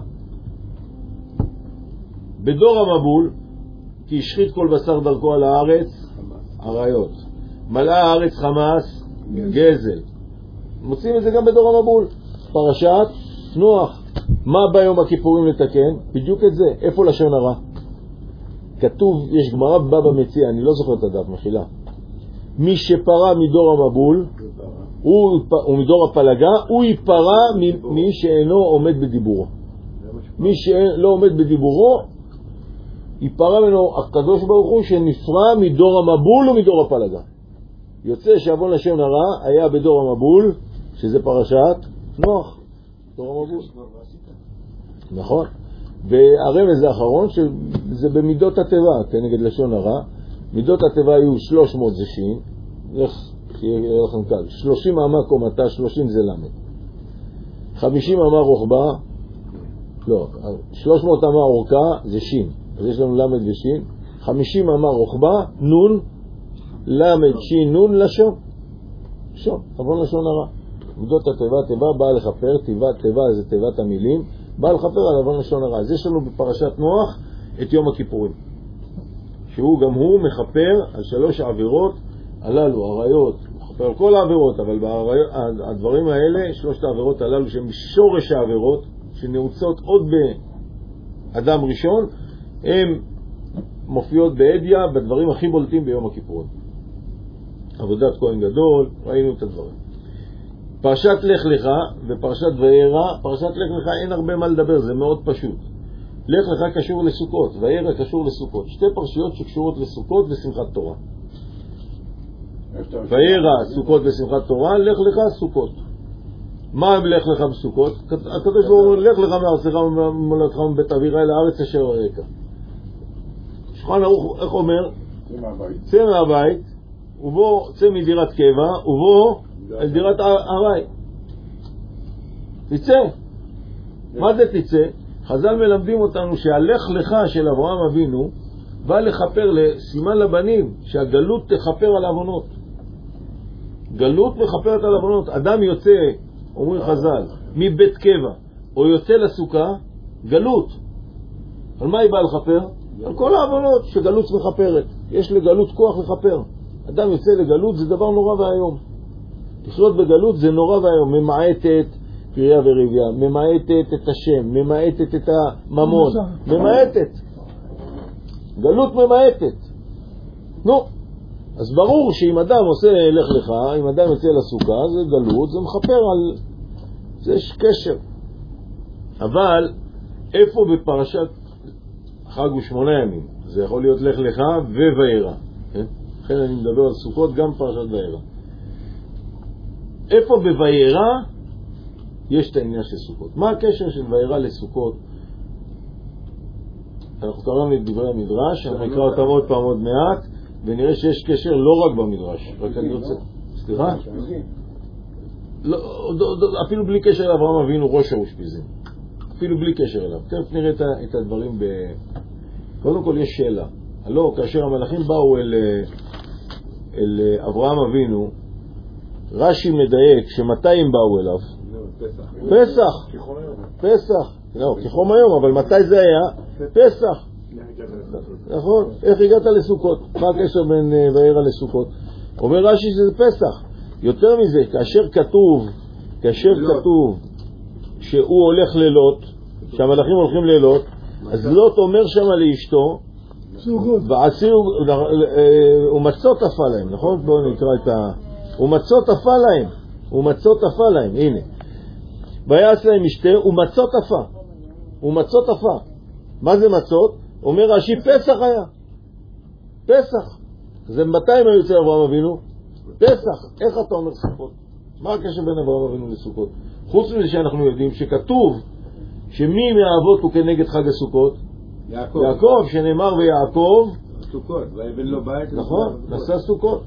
בדור המבול, כי השחית כל בשר דרכו על הארץ, עריות. מלאה הארץ חמאס, גזל. מוצאים את זה גם בדור המבול. פרשת נוח. מה ביום הכיפורים לתקן? בדיוק את זה. איפה לשון הרע? כתוב, יש גמרא בבא מציעא, אני לא זוכר את הדף, מחילה. מי שפרה מדור המבול, ומדור הפלגה, הוא ייפרע מי שאינו עומד בדיבורו. מי שלא עומד בדיבורו, ייפרע ממנו הקדוש ברוך הוא שנפרע מדור המבול ומדור הפלגה. יוצא שעוון לשון הרע היה בדור המבול, שזה פרשת נוח. דור המבול. נכון. והרמז האחרון, שזה במידות הטבע, כנגד לשון הרע. מידות הטבע היו 300 זה שין, שיהיה לכם קל, 30 אמה קומתה, 30 זה למד. 50 אמה רוחבה, לא, 300 אמה אורכה זה שין, אז יש לנו למד ושין. 50 אמה רוחבה, נון, למד, שין, נון, לשון. לשון, עוון לשון הרע. מידות הטבע, טבע באה לכפר, טבע זה טבעת המילים, באה לכפר על עוון לשון הרע. אז יש לנו בפרשת נוח את יום הכיפורים, שהוא גם הוא מחפר על 3 העבירות הללו, עריות, מחפר על כל העבירות, אבל הדברים האלה, 3 העבירות הללו שהם שורש העבירות, שנעוצות עוד באדם ראשון, הם מופיעות בעדיה בדברים הכי בולטים ביום הכיפורים. עבודת כהן גדול, ראינו את הדברים. פרשת לך לך ופרשת וירא, פרשת לך לך אין הרבה מה לדבר, זה מאוד פשוט. לך לך קשור לסוכות, וירא קשור לסוכות. שתי פרשיות שקשורות לסוכות ושמחת תורה. וירא סוכות ושמחת תורה, לך לך סוכות. מה הם לך לך בסוכות? הקדוש ברוך הוא לך לך מארצך וממולדתך מבית אביך אל הארץ אשר אראך. שולחן ערוך איך אומר? צא מהבית, ובוא צא מדירת קבע, ובוא אל דירת ארעי. תצא. מה זה תצא? חז"ל מלמדים אותנו שהלך לך של אברהם אבינו בא לחפר לסימן לבנים שהגלות תחפר על עוונות. גלות מחפרת על עוונות. אדם יוצא, אומרים חז"ל, מבית קבע או יוצא לסוכה, גלות. על מה היא באה לחפר? על כל העוונות שגלות מחפרת. יש לגלות כוח לחפר. אדם יוצא לגלות זה דבר נורא והיום. לחיות בגלות זה נורא והיום. ממעטת פריה וריביה, ממעטת את השם, ממעטת את הממון, ממעטת. גלות ממעטת. נו, אז ברור שאם אדם עושה לך לך, אם אדם יוצא לסוכה, זה גלות, זה מחפר על... זה יש קשר. אבל איפה בפרשת חג ו8 ימים? זה יכול להיות לך לך ווירא. לכן אני מדבר על סוכות, גם פרשת וירא. איפה בווירא יש את העניין של סוכות? מה הקשר של וירא לסוכות? אנחנו קראנו את דברי המדרש, אנחנו נקרא אותם עוד פעם עוד מעט, ונראה שיש קשר לא רק במדרש. רק אני רוצה... סליחה? אפילו בלי קשר לאברהם אבינו ראש האושפיזין. אפילו בלי קשר אליו. תכף נראה את הדברים ב... קודם כל יש שאלה. הלא, כאשר המלאכים באו אל אברהם אבינו, רש"י מדייק שמתי הם באו אליו? פסח. פסח. לא, כחום היום, אבל מתי זה היה? פסח. נכון? איך הגעת לסוכות? מה הקשר בין וירא לסוכות? אומר רש"י שזה פסח. יותר מזה, כאשר כתוב שהוא הולך לילות, שהמלאכים הולכים לילות, אז לוט אומר שם לאשתו, ומצות עפה להם, נכון? בואו נקרא את ומצות עפה להם, הנה. ויעש להם משתה, ומצות עפה. מה זה מצות? אומר רש"י, פסח היה. פסח. זה מתי הם היו אצל אברהם אבינו? פסח. איך אתה אומר סוכות? מה הקשר בין אברהם אבינו לסוכות? חוץ מזה שאנחנו יודעים שכתוב שמי מהאבות הוא כנגד חג הסוכות? יעקב, שנאמר ויעקב סוכות, ויבן לו בית. נכון, נשא סוכות.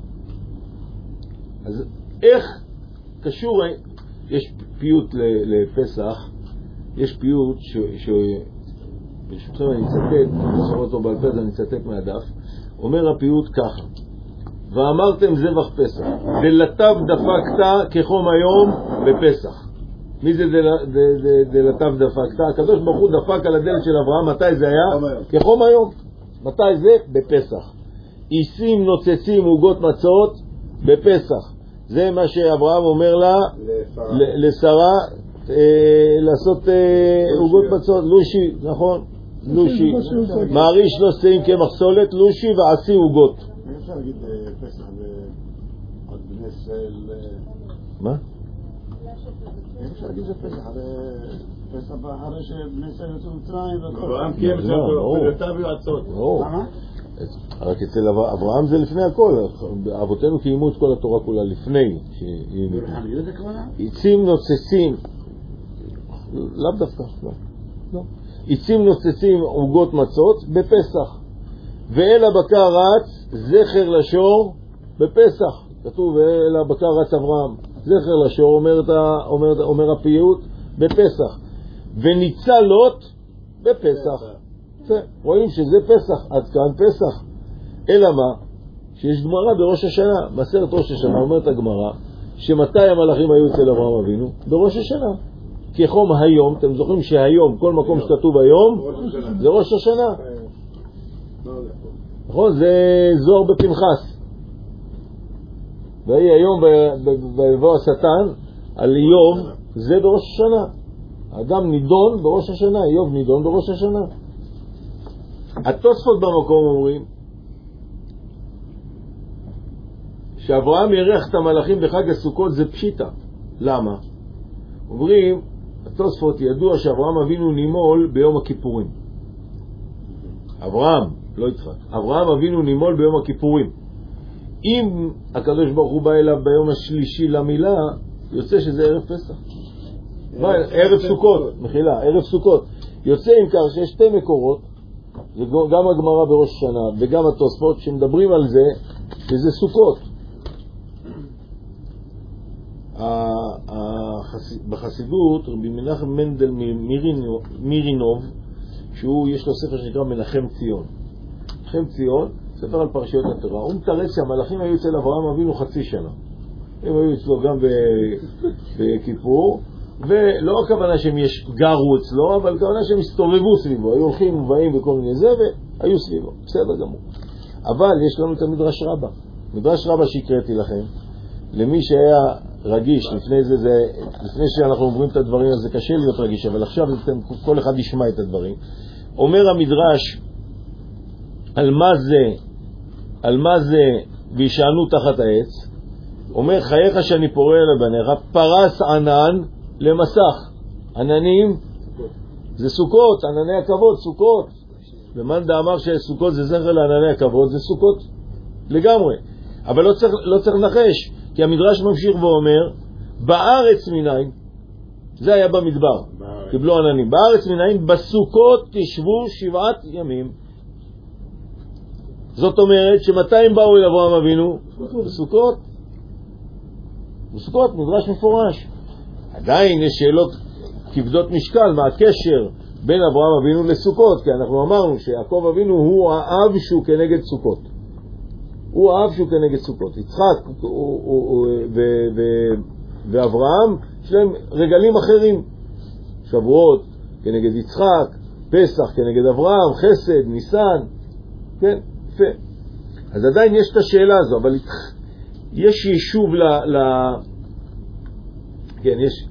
אז איך קשור, יש פיוט לפסח, יש פיוט ברשותכם אני אצטט, אני זוכר אותו בעל פה, אני אצטט מהדף, אומר הפיוט ככה: ואמרתם זבח פסח, דלתיו דפקת כחום היום בפסח. מי זה דלתיו דפקת? הקדוש ברוך הוא דפק על הדלת של אברהם, מתי זה היה? כחום היום. מתי זה? בפסח. עיסים נוצצים עוגות מצות בפסח. זה מה שאברהם אומר לה לשרה, לעשות עוגות מצות. לושי, נכון? לושי. מעריש לו שאים כמחסולת, לושי ועשי עוגות. איך אפשר להגיד פסח ועוד בני ישראל? מה? איך אפשר להגיד זה פסח? פסח אחרי שבני ישראל יוצאו מצרים והכל. אברהם קיים את פרדותיו ויועצות. למה? רק אצל אברהם זה לפני הכל. אבותינו קיימו את כל התורה כולה לפני. בחנויות הכוונה? עצים נוצצים, לאו דווקא, לא. עצים נוצצים עוגות מצות בפסח. ואל הבקר רץ זכר לשור בפסח. כתוב ואל הבקר רץ אברהם. זכר לשור אומר הפיוט בפסח. וניצל לוט בפסח. רואים שזה פסח, עד כאן פסח. אלא מה? שיש גמרא בראש השנה, מסרת ראש השנה, אומרת הגמרא, שמתי המלאכים היו אצל אברהם אבינו? בראש השנה. כחום היום, אתם זוכרים שהיום, כל מקום שכתוב היום, זה ראש השנה. נכון? זה זוהר בפנחס. והיא היום ביבוא השטן, על יום, זה בראש השנה. האדם נידון בראש השנה, איוב נידון בראש השנה. התוספות במקום אומרים שאברהם ירח את המלאכים בחג הסוכות זה פשיטה. למה? אומרים, התוספות ידוע שאברהם אבינו נימול ביום הכיפורים. אברהם, לא יצחק, אברהם אבינו נימול ביום הכיפורים. אם הקדוש ברוך הוא בא אליו ביום השלישי למילה, יוצא שזה ערב פסח. ערב סוכות, מחילה, ערב סוכות. יוצא עם כך שיש שתי מקורות, גם הגמרא בראש השנה וגם התוספות שמדברים על זה, שזה סוכות. בחסידות רבי מנחם מנדל מירינוב, שהוא יש לו ספר שנקרא מנחם ציון. מנחם ציון, ספר על פרשיות התורה. הוא מתרץ שהמלאכים היו אצל אברהם אבינו חצי שנה. הם היו אצלו גם בכיפור, ולא הכוונה שהם גרו אצלו, אבל הכוונה שהם הסתובבו סביבו, היו הולכים ובאים וכל מיני זה, והיו סביבו. בסדר גמור. אבל יש לנו את המדרש רבה. מדרש רבה שהקראתי לכם, למי שהיה רגיש, לפני שאנחנו אומרים את הדברים, אז זה קשה להיות רגיש, אבל עכשיו כל אחד ישמע את הדברים. אומר המדרש, על מה זה וישענו תחת העץ, אומר חייך שאני פורע לבניך, פרס ענן למסך. עננים זה סוכות, ענני הכבוד, סוכות. ומאן דאמר שסוכות זה זכר לענני הכבוד, זה סוכות לגמרי. אבל לא צריך לנחש, כי המדרש ממשיך ואומר, בארץ מניין, זה היה במדבר, קיבלו עננים, בארץ מניין, בסוכות תשבו 7 ימים. זאת אומרת שמתי הם באו אל אברהם אבינו? בסוכות. בסוכות, מדרש מפורש. עדיין יש שאלות כבדות משקל, מה הקשר בין אברהם אבינו לסוכות, כי אנחנו אמרנו שיעקב אבינו הוא האב שהוא כנגד סוכות. הוא האב שהוא כנגד סוכות. יצחק ואברהם יש להם רגלים אחרים. שבועות כנגד יצחק, פסח כנגד אברהם, חסד, ניסן. כן, יפה. אז עדיין יש את השאלה הזו, אבל יש יישוב כן, יש...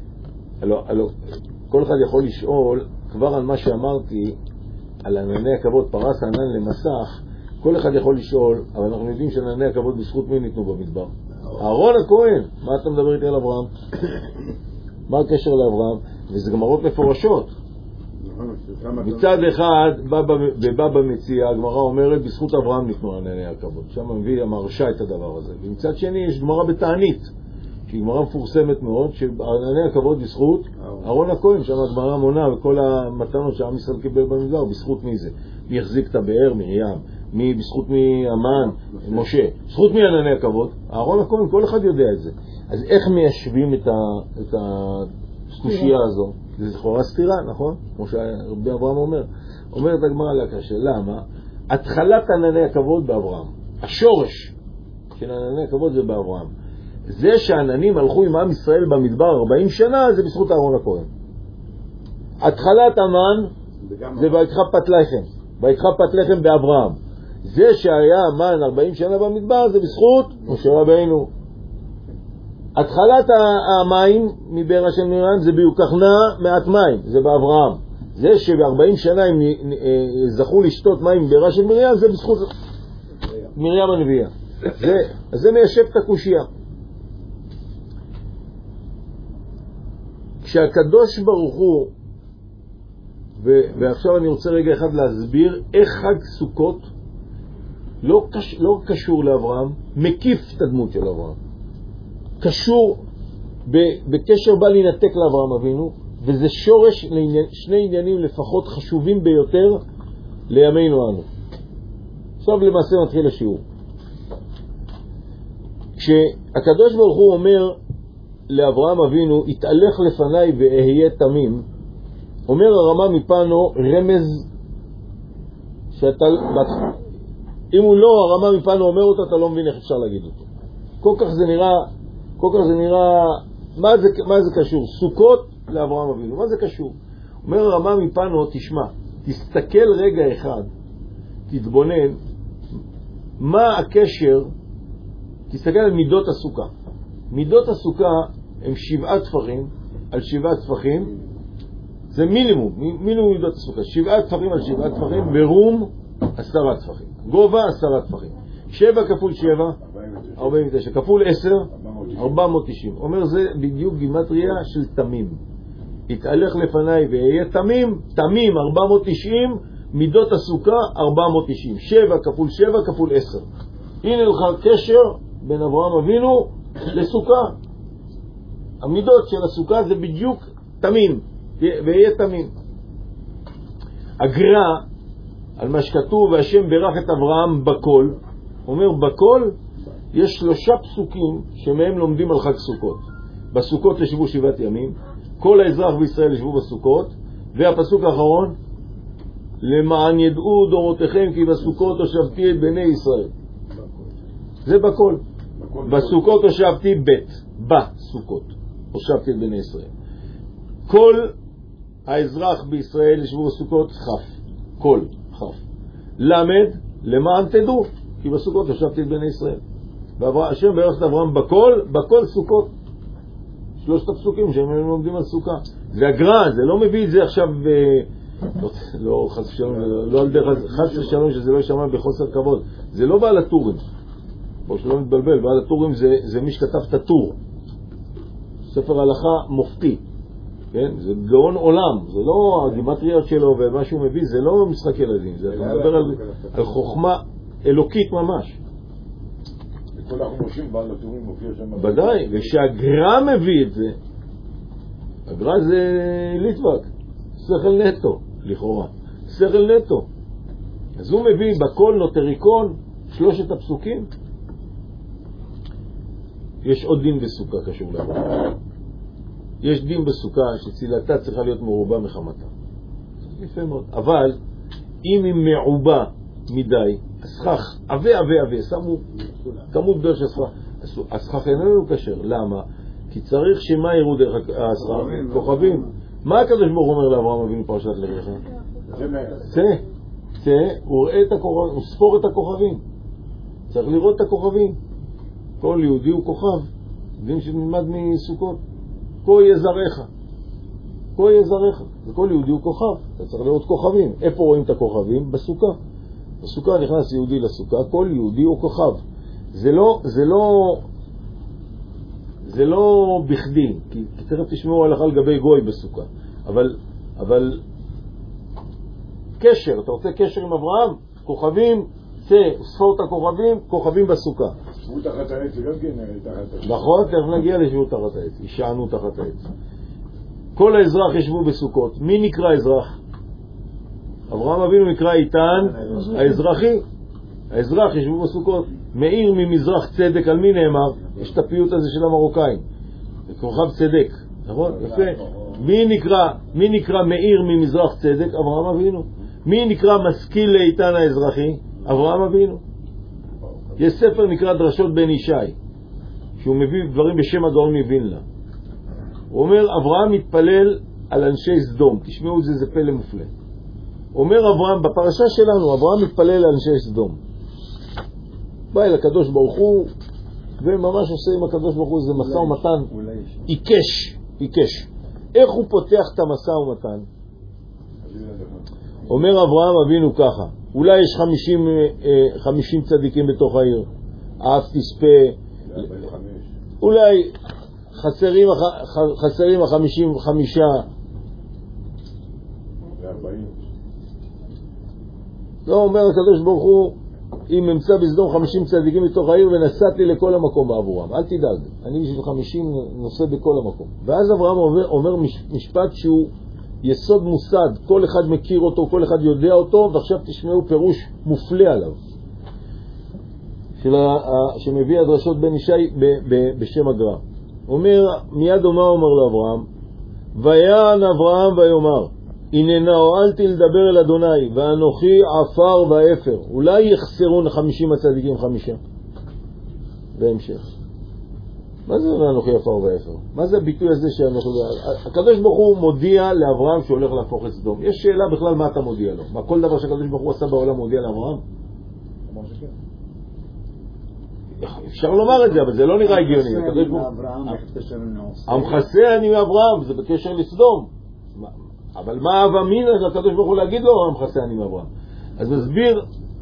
כל אחד יכול לשאול, כבר על מה שאמרתי, על ענני הכבוד, פרס ענן למסך, כל אחד יכול לשאול, אבל אנחנו יודעים שענני הכבוד בזכות מי ניתנו במדבר? אהרון הכהן. מה אתה מדבר איתי על אברהם? מה הקשר לאברהם? וזה גמרות מפורשות. מצד אחד, בבא מציע, הגמרא אומרת, בזכות אברהם ניתנו ענני הכבוד. שם מביא המרשה את הדבר הזה. ומצד שני, יש גמרא בתענית, שהיא גמרא מפורסמת מאוד, שענני הכבוד בזכות אהרון הכהן, שם הגמרא מונה, וכל המתנות שעם ישראל קיבל במדבר, בזכות מי זה? מי החזיק את הבאר? מרים. בזכות מי המן? משה. בזכות מי ענני הכבוד? אהרון הכהן, כל אחד יודע את זה. אז איך מיישבים את הקושיה הזו? זה זכורה סתירה, נכון? כמו שרבי אברהם אומר. אומרת הגמרא לקשה, למה? התחלת ענני הכבוד באברהם. השורש של ענני הכבוד זה באברהם. זה שהעננים הלכו עם עם ישראל במדבר 40 שנה, זה בזכות אהרון הכהן. התחלת המן זה ויקחה פת לחם. ויקחה פת לחם באברהם. זה שהיה המן 40 שנה במדבר, זה בזכות משה רבינו. התחלת המים מבאר השם מרים זה ביוקחנה מעט מים, זה באברהם. זה שב-40 שנה הם זכו לשתות מים מבאר השם מרים, זה בזכות מרים הנביאה. אז זה מיישב את הקושיה. כשהקדוש ברוך הוא, ועכשיו אני רוצה רגע אחד להסביר איך חג סוכות לא קשור לאברהם, מקיף את הדמות של אברהם. קשור בקשר בא להינתק לאברהם אבינו, וזה שורש שני עניינים לפחות חשובים ביותר לימינו אנו. עכשיו למעשה מתחיל השיעור. כשהקדוש ברוך הוא אומר לאברהם אבינו, התהלך לפניי ואהיה תמים, אומר הרמה מפנו רמז שאתה, אם הוא לא, הרמה מפנו אומר אותו, אתה לא מבין איך אפשר להגיד אותו. כל כך זה נראה, מה זה קשור? סוכות לאברהם אבינו, מה זה קשור? אומר הרמה מפנו, תשמע, תסתכל רגע אחד, תתבונן, מה הקשר, תסתכל על מידות הסוכה. מידות הסוכה הם 7 טפחים על 7 טפחים, זה מינימום מידות הסוכה, 7 טפחים על 7 טפחים, ברום 10 טפחים, גובה 10 טפחים, 7 כפול 7 49 כפול 10 490. אומר זה בדיוק גימטריה של תמים. יתהלך לפניי ויהיה תמים, תמים 490, מידות הסוכה 490, 7 כפול 7 כפול 10. הנה לך קשר בין אברהם אבינו לסוכה. המידות של הסוכה זה בדיוק תמים, ויהיה תמים. הגר"א על מה שכתוב והשם ברך את אברהם בכל, אומר בכל יש 3 פסוקים שמהם לומדים על חג סוכות. בסוכות ישבו 7 ימים, כל האזרח בישראל ישבו בסוכות, והפסוק האחרון למען ידעו דורותיכם כי בסוכות הושבתי את בני ישראל. זה בכל. בסוכות הושבתי בסוכות הושבתי את בני ישראל. כל האזרח בישראל ישבו בסוכות חף, כל חף. למד למען תדעו כי בסוכות הושבתי את בני ישראל. והשם ברך את אברהם בכל סוכות. 3 הפסוקים שהם לומדים על סוכה. זה הגר"א, זה לא מביא את זה עכשיו לא חס ושלום, לא על דרך חס ושלום שזה לא יישמע בחוסר כבוד. זה לא בעל הטורים, בואו שלא מתבלבל. בעל הטורים זה מי שכתב את הטור, ספר הלכה מופתי, כן? זה גאון עולם, זה לא הגימטריות שלו ומה שהוא מביא, זה לא משחק ילדים, זה מדבר על חוכמה אלוקית ממש. כל החומשים בעל הטורים מופיע שם. ודאי, ושהגר"א מביא את זה, הגר"א זה ליטבק, שכל נטו, לכאורה, שכל נטו. אז הוא מביא בכל נוטריקון 3 הפסוקים. יש עוד דין בסוכה קשור לאברהם. יש דין בסוכה שצילתה צריכה להיות מרובה מחמתה. יפה מאוד. אבל אם היא מעובה מדי, הסכך, עבה, שמו כמות גדול של הסכך. הסכך איננו קשר. למה? כי צריך שמה יראו דרך הסכך? כוכבים. מה הקדוש ברוך הוא אומר לאברהם אבינו פרשת לך? צא, הוא רואה את הכוכבים, הוא ספור את הכוכבים. צריך לראות את הכוכבים. כל יהודי הוא כוכב. דין שנלמד מסוכות. כה יהיה זרעך. וכל יהודי הוא כוכב. אתה צריך לראות כוכבים. איפה רואים את הכוכבים? בסוכה. בסוכה נכנס יהודי לסוכה, כל יהודי הוא כוכב. זה לא בכדי, כי תכף תשמעו הלכה לגבי גוי בסוכה. אבל קשר, אתה רוצה קשר עם אברהם? כוכבים, ספור את הכוכבים, כוכבים בסוכה. שבו תחת העץ, זה גם כן תחת העץ. נכון, תכף נגיע לשבו תחת העץ, ישענו תחת העץ. כל האזרח ישבו בסוכות. מי נקרא אזרח? אברהם אבינו נקרא איתן האזרחי. האזרח ישבו בסוכות. מאיר ממזרח צדק, על מי נאמר? יש את הפיוט הזה של המרוקאים, כוכב צדק, נכון? יפה. מי נקרא מאיר ממזרח צדק? אברהם אבינו. מי נקרא משכיל לאיתן האזרחי? אברהם אבינו. יש ספר נקרא דרשות בן ישי, שהוא מביא דברים בשם הגאון מווילנה. הוא אומר אברהם מתפלל על אנשי סדום. תשמעו את זה, זה פלא מופלא. אומר אברהם, בפרשה שלנו, אברהם מתפלל על אנשי סדום. בא אל הקדוש ברוך הוא, וממש עושה עם הקדוש ברוך הוא, זה מסע ומתן עיקש. איך הוא פותח את המסע ומתן? אומר אברהם אבינו ככה, אולי יש 50 צדיקים בתוך העיר, אף תספה, אולי חסרים 55, לא, אומר הקדוש ברוך הוא, אם אמצא בסדום 50 צדיקים בתוך העיר ונסעתי לכל המקום בעבורם, אל תדאג, אני בשביל 50 נוסע בכל המקום. ואז אברהם אומר משפט שהוא יסוד מוסד, כל אחד מכיר אותו, כל אחד יודע אותו, ועכשיו תשמעו פירוש מופלא עליו שמביא הדרשות בן ישי בשם הגר"א. מיד אומר לאברהם, ויען אברהם ויאמר, הננה הועלתי לדבר אל אדוני, ואנוכי עפר ואפר. אולי יחסרון 50 הצדיקים 5. בהמשך. מה זה ואנוכי עפר ואפר? מה זה הביטוי הזה שאנוכי... הקדוש ברוך הוא מודיע לאברהם שהוא הולך להפוך את סדום. יש שאלה בכלל מה אתה מודיע לו. מה כל דבר שהקדוש ברוך הוא עשה בעולם מודיע לאברהם? אפשר לומר את זה, אבל זה לא נראה הגיוני. המחסה אני מאברהם, זה בקשר לסדום.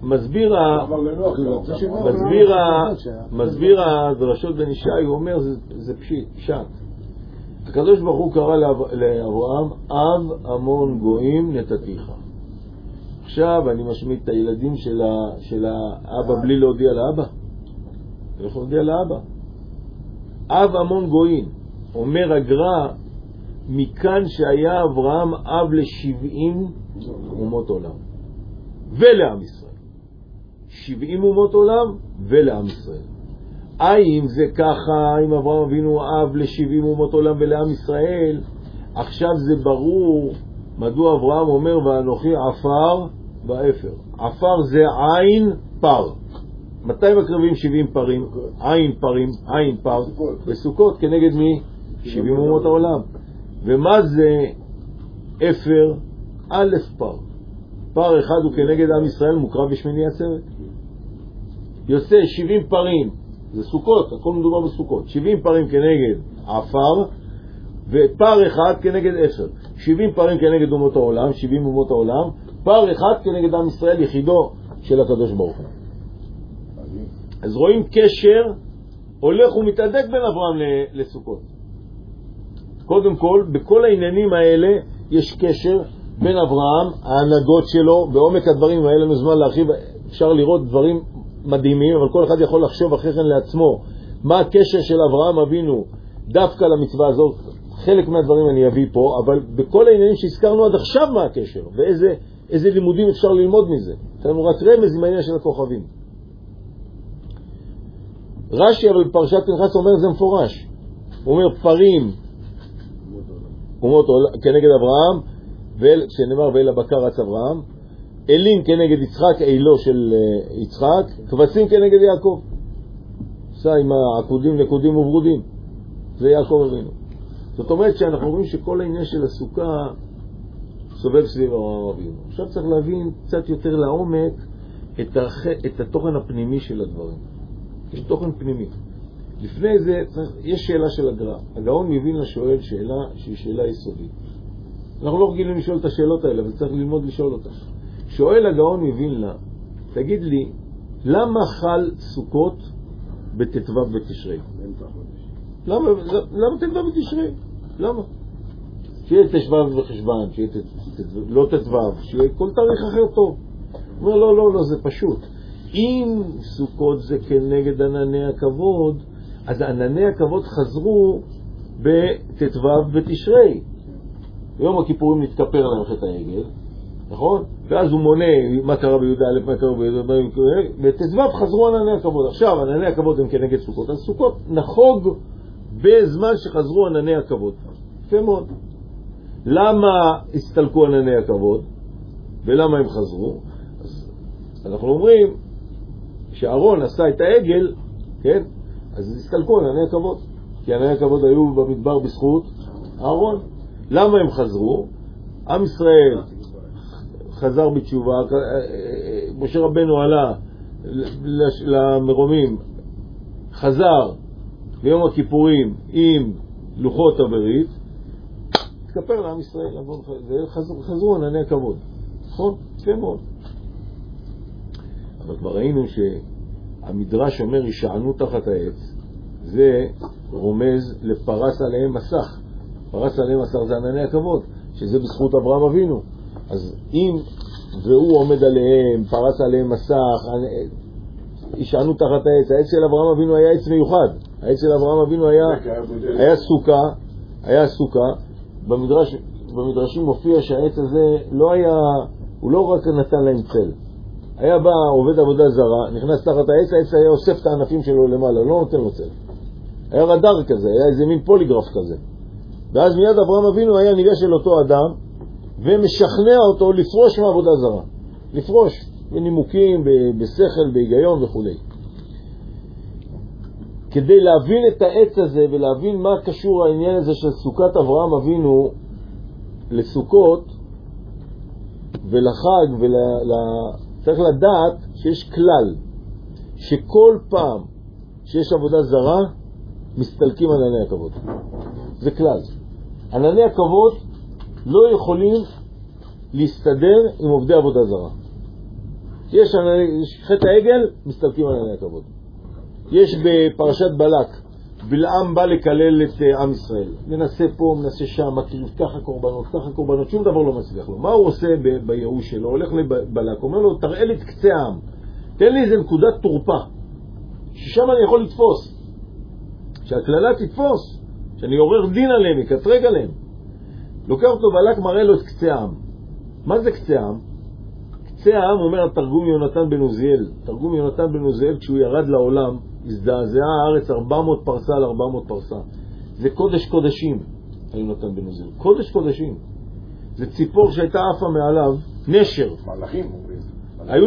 מסביר הדרשות בן ישי, הוא אומר, זה פשט. הקדוש ברוך הוא קרא לאברהם, אב המון גויים נתתיך. עכשיו אני משמיט את הילדים של האבא בלי להודיע לאבא. איך להודיע לאבא? אב המון גויים. אומר הגר"א, מכאן שהיה אברהם אב ל70 אומות עולם ולעם ישראל. 70 אומות עולם ולעם ישראל. אם זה ככה, אם אברהם אבינו אב ל70 אומות עולם ולעם ישראל, עכשיו זה ברור מדוע אברהם אומר ואנוכי עפר ואפר. עפר זה עין פר. מתי מקרבים 70 פרים? עין פר בסוכות. כנגד מי? 70 אומות העולם. ומה זה אפר? א' פר. פר אחד הוא כנגד עם ישראל, מוקרב בשמיני עצרת. יוצא 70 פרים, זה סוכות, הכל מדובר בסוכות. 70 פרים כנגד עפר, ופר אחד כנגד אפר. 70 פרים כנגד אומות העולם, 70 אומות העולם, פר אחד כנגד עם ישראל, יחידו של הקדוש ברוך הוא. אז רואים קשר הולך ומתהדק בין אברהם לסוכות. קודם כל, בכל העניינים האלה יש קשר בין אברהם, ההנהגות שלו, בעומק הדברים האלה לנו זמן להרחיב, אפשר לראות דברים מדהימים, אבל כל אחד יכול לחשוב אחרי כן לעצמו מה הקשר של אברהם אבינו דווקא למצווה הזאת. חלק מהדברים אני אביא פה, אבל בכל העניינים שהזכרנו עד עכשיו מה הקשר, ואיזה לימודים אפשר ללמוד מזה. תראינו רק רמז עם העניין של הכוכבים. רש"י אבל בפרשת פנחס אומר זה מפורש. הוא אומר פרים אומות כנגד אברהם, כשנאמר ואל הבקר רץ אברהם, אלים כנגד יצחק, אילו של יצחק, כבשים כנגד יעקב. עשה עם העקודים נקודים וברודים, זה יעקב אבינו. זאת אומרת שאנחנו רואים שכל העניין של הסוכה סובב סביב אברהם אבינו. עכשיו צריך להבין קצת יותר לעומק את התוכן הפנימי של הדברים. יש תוכן פנימי. לפני זה יש שאלה של הגר"א. הגאון מבין לשואל שאלה שהיא שאלה יסודית. אנחנו לא רגילים לשאול את השאלות האלה, אבל צריך ללמוד לשאול אותה. שואל הגאון מבין לה, תגיד לי, למה חל סוכות בט"ו בתשרי? למה ט"ו בתשרי? למה? שיהיה תש"ו בחשבן, שיהיה לא ט"ו, שיהיה כל תאריך אחר טוב. הוא אומר, לא, זה פשוט. אם סוכות זה כנגד ענני הכבוד, אז ענני הכבוד חזרו בט"ו בתשרי. ביום הכיפורים נתכפר להם חטא העגל, נכון? ואז הוא מונה מה קרה ביהודה א', מה קרה ביהודה ב', בט"ו חזרו ענני הכבוד. עכשיו ענני הכבוד הם כנגד סוכות, אז סוכות נחוג בזמן שחזרו ענני הכבוד. יפה מאוד. למה הסתלקו ענני הכבוד ולמה הם חזרו? אז אנחנו אומרים שאהרון עשה את העגל, כן? אז הסתלקו ענני הכבוד, כי ענני הכבוד היו במדבר בזכות אהרון. למה הם חזרו? עם ישראל חזר בתשובה, משה רבנו עלה למרומים, חזר ביום הכיפורים עם לוחות הברית, התכפר לעם ישראל, חזרו ענני הכבוד. נכון? כן מאוד. אבל כבר ראינו שהמדרש אומר ישענו תחת העץ, זה רומז לפרס עליהם מסך. פרס עליהם מסך זה ענני הכבוד, שזה בזכות אברהם אבינו. אז אם והוא עומד עליהם, פרס עליהם מסך, ישענו תחת העץ. העץ של אברהם אבינו היה עץ מיוחד. העץ של אברהם אבינו היה סוכה. במדרשים מופיע שהעץ הזה הוא לא רק נתן להם צל. היה בא עובד עבודה זרה, נכנס תחת העץ, העץ היה אוסף את הענפים שלו למעלה, לא נותן לו צל. היה רדאר כזה, היה איזה מין פוליגרף כזה. ואז מיד אברהם אבינו היה ניגש אל אותו אדם ומשכנע אותו לפרוש מעבודה זרה. לפרוש בנימוקים, בשכל, בהיגיון וכו'. כדי להבין את העץ הזה ולהבין מה קשור העניין הזה של סוכת אברהם אבינו לסוכות ולחג צריך לדעת שיש כלל שכל פעם שיש עבודה זרה מסתלקים ענני הכבוד. זה כלל. ענני הכבוד לא יכולים להסתדר עם עובדי עבודה זרה. יש חטא העגל, מסתלקים ענני הכבוד. יש בפרשת בלק, בלעם בא לקלל את עם ישראל. מנסה פה, מנסה שם, מקריב ככה קורבנות, שום דבר לא מצליח לו. מה הוא עושה בייאוש שלו? הולך לבלק, אומר לו, תראה לי את קצה העם. תן לי איזה נקודת תורפה, ששם אני יכול לתפוס. שהכללה תתפוס, שאני עורר דין עליהם, יקטרג עליהם. לוקח אותו בלק, מראה לו את קצה העם. מה זה קצה העם? קצה העם, אומר התרגום יונתן בן עוזיאל. תרגום יונתן בן עוזיאל, כשהוא ירד לעולם, הזדעזעה הארץ 400 פרסה על 400 פרסה. זה קודש קודשים, יונתן בן עוזיאל. קודש קודשים. זה ציפור שהייתה עפה מעליו, נשר. מלאכים אומרים. היו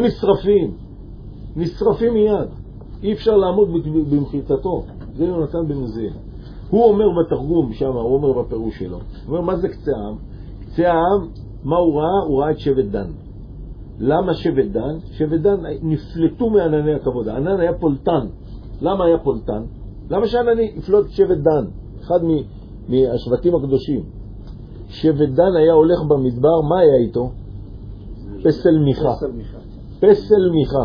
נשרפים מיד. אי אפשר לעמוד במחיצתו. זה יונתן בן עוזיאל. הוא אומר בתרגום שם, הוא אומר בפירוש שלו. הוא אומר, מה זה קצה העם? קצה העם, מה הוא ראה? הוא ראה את שבט דן. למה שבט דן? שבט דן נפלטו מענני הכבוד. הענן היה פולטן. למה היה פולטן? למה שענני יפלוט את שבט דן? אחד מהשבטים הקדושים. שבט דן היה הולך במדבר, מה היה איתו? פסל מיכה. פסל מיכה.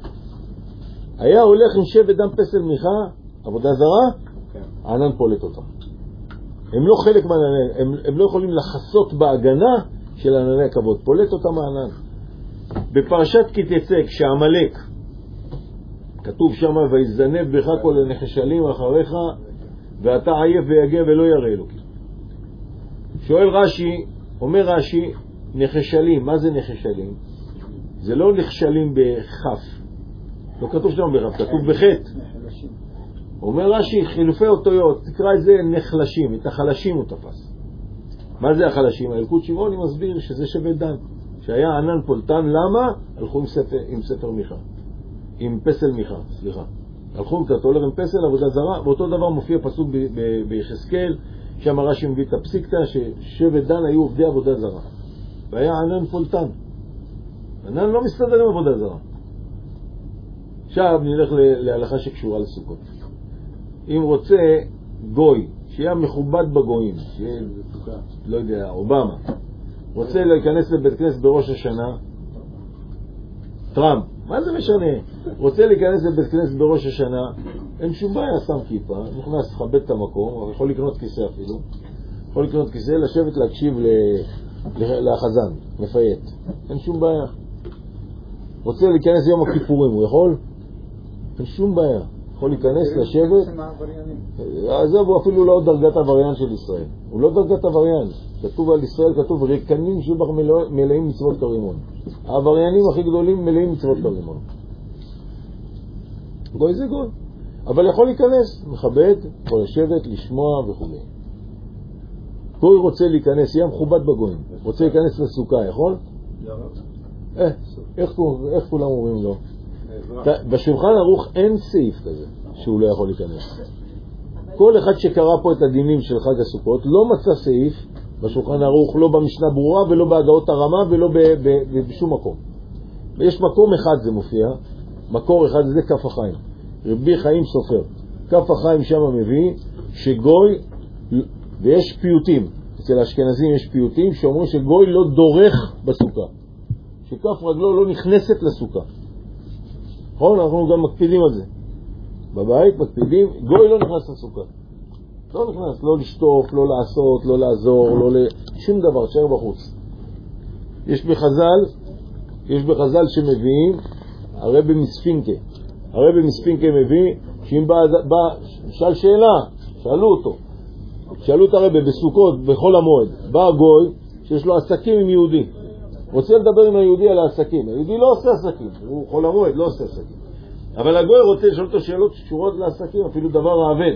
היה הולך עם שבט דן פסל מיכה, עבודה זרה, הענן פולט אותם. הם לא חלק מהענן, הם לא יכולים לחסות בהגנה של ענני הכבוד. פולט אותם הענן. בפרשת כי תצא, כשהמלך, כתוב שם, ויזנב בך כל הנחשלים אחריך, ואתה עייף ויגע ולא יראה אלוקים. שואל רש"י, אומר רש"י, נחשלים, מה זה נחשלים? זה לא נחשלים בחף. לא כתוב שם בחף, כתוב בחטא. אומר רש"י, חילופי אותיות, תקרא את זה נחלשים, את החלשים הוא תפס. מה זה החלשים? הילקוט שמעוני מסביר שזה שבט דן. שהיה ענן פולטן, למה? הלכו עם ספר מיכה. עם פסל מיכה, סליחה. הלכו עם קטולר עם פסל, עבודה זרה, ואותו דבר מופיע פסוק ביחזקאל, שם רש"י מביא את הפסיקתא, ששבט דן היו עובדי עבודה זרה. והיה ענן פולטן. ענן לא מסתדר עם עבודה זרה. עכשיו נלך להלכה שקשורה לסוכות. אם רוצה גוי, שיהיה מכובד בגויים, שיהיה, לא יודע, אובמה, רוצה להיכנס לבית כנסת בראש השנה, טראמפ, מה זה משנה? רוצה להיכנס לבית כנסת בראש השנה, אין שום בעיה, שם כיפה, נכנס, תכבד את המקום, יכול לקנות כיסא אפילו, יכול לקנות כיסא, לשבת להקשיב לחזן, מפייט, אין שום בעיה. רוצה להיכנס יום הכיפורים, הוא יכול? אין שום בעיה. יכול להיכנס, לשבת. עזוב, הוא אפילו לא דרגת עבריין של ישראל. הוא לא דרגת עבריין. כתוב על ישראל, כתוב ריקנים שבח מלאים מצוות כרימון. העבריינים הכי גדולים מלאים מצוות כרימון. גוי זה גוי. אבל יכול להיכנס, מכבד, יכול לשבת, לשמוע וכו'. גוי רוצה להיכנס, יהיה מכובד בגויים. רוצה להיכנס לסוכה, יכול? איך כולם אומרים לו? בשולחן ערוך אין סעיף כזה שהוא לא יכול להיכנס. כל אחד שקרא פה את הדינים של חג הסוכות לא מצא סעיף בשולחן ערוך, לא במשנה ברורה ולא בהגאות הרמה ולא בשום מקום. ויש מקום אחד זה מופיע, מקור אחד זה כף החיים, רבי חיים סופר. כף החיים שם מביא שגוי, ויש פיוטים, אצל האשכנזים יש פיוטים שאומרים שגוי לא דורך בסוכה, שכף רגלו לא נכנסת לסוכה. נכון, אנחנו גם מקפידים על זה. בבית מקפידים, גוי לא נכנס לסוכה. לא נכנס, לא לשטוף, לא לעשות, לא לעזור, שום דבר, תשאר בחוץ. יש בחז"ל שמביאים, הרבי מספינקה מביא, שאם שאל שאלה, שאלו את הרבי בסוכות, בכל המועד, בא גוי שיש לו עסקים עם יהודי. רוצה לדבר עם היהודי על העסקים. היהודי לא עושה עסקים, הוא חול המועד, לא עושה עסקים. אבל הגוי רוצה לשאול אותו שאלות שקשורות לעסקים, אפילו דבר העבד.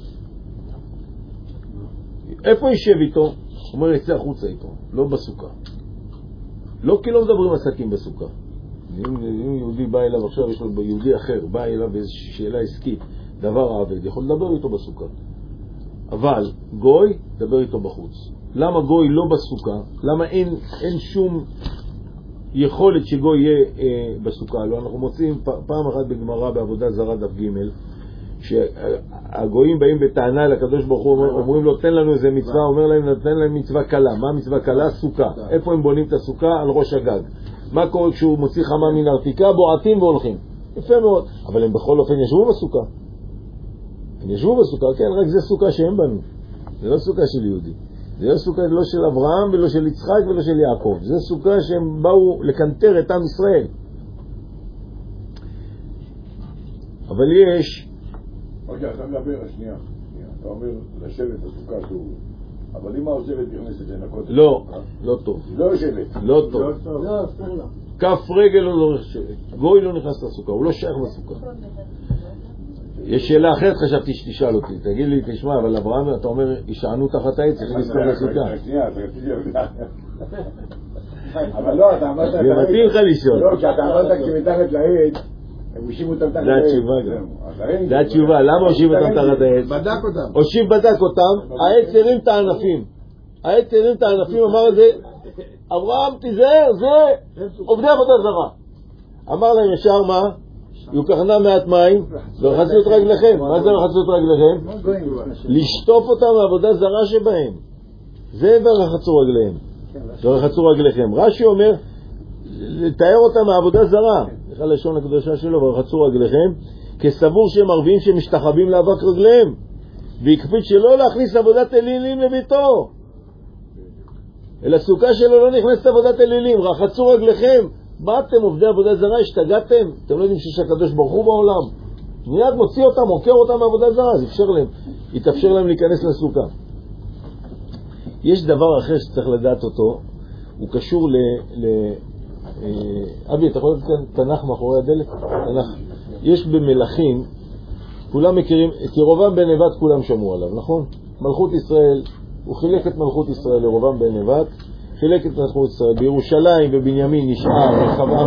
איפה יישב איתו? הוא אומר, יצא החוצה איתו, לא בסוכה. לא כי לא מדברים עסקים בסוכה. אם יהודי בא אליו עכשיו, יש לו יהודי אחר, בא אליו איזושהי שאלה עסקית, דבר העבד, יכול לדבר איתו בסוכה. אבל גוי, דבר איתו בחוץ. למה גוי לא בסוכה? למה אין שום יכולת שגוי יהיה בסוכה? לא, אנחנו מוצאים פעם אחת בגמרא בעבודה זרה דף ג' שהגויים באים בטענה לקדוש ברוך הוא, אומרים לו תן לנו איזה מצווה, אומר להם נתן להם מצווה קלה. מה מצווה קלה? סוכה. איפה הם בונים את הסוכה? על ראש הגג. מה קורה כשהוא מוציא חמה מן ארתיקה? בועטים והולכים. יפה מאוד. אבל הם בכל אופן ישבו בסוכה. הם ישבו בסוכה, כן, רק זה סוכה שהם בנו. זה לא סוכה של יהודי. זה לא סוכה לא של אברהם ולא של יצחק ולא של יעקב. זה סוכה שהם באו לקנטר את עם ישראל. אבל יש... אוקיי, אתה מדבר, שנייה. אתה אומר לשבת בסוכה שהוא... אבל אם העוזרת נכנסת לנקות... לא, לא טוב. לא יושבת. לא טוב. לא, אסור לה. כף רגל לא לשבת. גוי לא נכנס לסוכה, הוא לא שייך בסוכה. יש שאלה אחרת חשבתי שתשאל אותי. תגיד לי, תשמע, אבל אברהם, אתה אומר, ישענו תחת העץ, צריכים לזכור בסוכה. שנייה, אתה רציתי לבדל. אבל לא, אתה אמרת... זה מתאים לך לשאול. לא, כשאתה אמרת כשמתחת לעץ, הם הושיב אותם תחת העץ. זה התשובה גם. זה התשובה, למה הושיב אותם תחת העץ? בדק אותם. הושיב בדק אותם, העץ הרים את הענפים. העץ הרים את הענפים, אמר את זה, אברהם תיזהר, זה עובדי עבודה זרה. אמר להם ישר מה? יוקחנה מעט מים ורחצו את רגליכם. מה זה רחצו את רגליכם? לשטוף אותם מעבודה זרה שבהם. זה ורחצו רגליהם. ורחצו רגליכם. רש"י אומר לתאר אותם מעבודה זרה. זה לשון הקדושה שלו, ורחצו רגליכם, כסבור שהם ערבים שמשתחווים לאבק רגליהם, והקפיד שלא להכניס עבודת אלילים לביתו. אל הסוכה שלו לא נכנסת עבודת אלילים. רחצו רגליכם. מה אתם עובדי עבודה זרה? השתגעתם? אתם לא יודעים שיש הקדוש ברוך הוא בעולם? מיד מוציא אותם, עוקר אותם מעבודה זרה, אז יתאפשר להם להיכנס לסוכה. יש דבר אחר שצריך לדעת אותו, הוא קשור אבי, אתה יכול לתת תנ"ך מאחורי הדלת? תנ"ך. יש במלכים, כולם מכירים, את ירובעם בן נבט כולם שמעו עליו, נכון? מלכות ישראל, הוא חילק את מלכות ישראל לירובעם בן נבט, חילק את מלכות ישראל. בירושלים ובנימין נשאר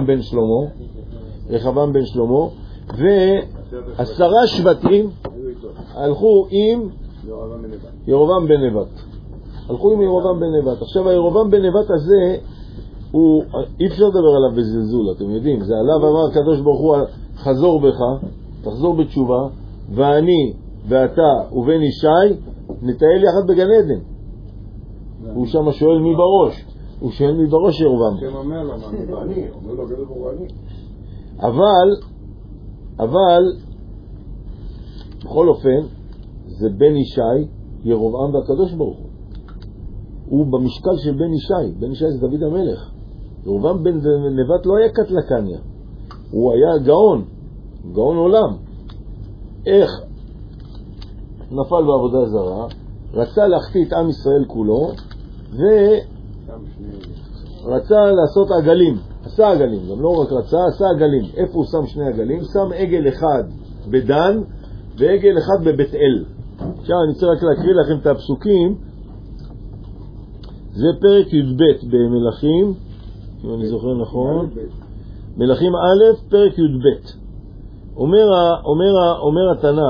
רחבעם בן שלמה, ו10 שבטים הלכו עם ירובעם בן נבט. הלכו עם ירובעם בן נבט. עכשיו הירובעם בן נבט הזה, אי אפשר לדבר עליו בזלזול, אתם יודעים, זה עליו אמר הקדוש ברוך הוא, חזור בך, תחזור בתשובה, ואני ואתה ובן ישי נטייל יחד בגן עדן. הוא שם שואל מי בראש, הוא שואל מי בראש ירובעם. שם אומר לו, אני, אומר לו הקדוש ברוך הוא אני. אבל בכל אופן זה בן ישי, ירובעם והקדוש ברוך הוא. הוא במשקל של בן ישי. בן ישי זה דוד המלך. ירובעם בן נבט לא היה קטלקניה, הוא היה גאון עולם. איך נפל בעבודה זרה, רצה להחטיא את עם ישראל כולו, ורצה לעשות עגלים. עשה עגלים, גם לא רק רצה, עשה עגלים. איפה הוא שם 2 עגלים? שם עגל אחד בדן ועגל אחד בבית אל. עכשיו אני רוצה רק להקריא לכם את הפסוקים. זה פרק י"ב במלכים, אם אני זוכר נכון, מלכים א', פרק י"ב. אומר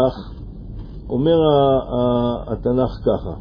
התנ"ך ככה.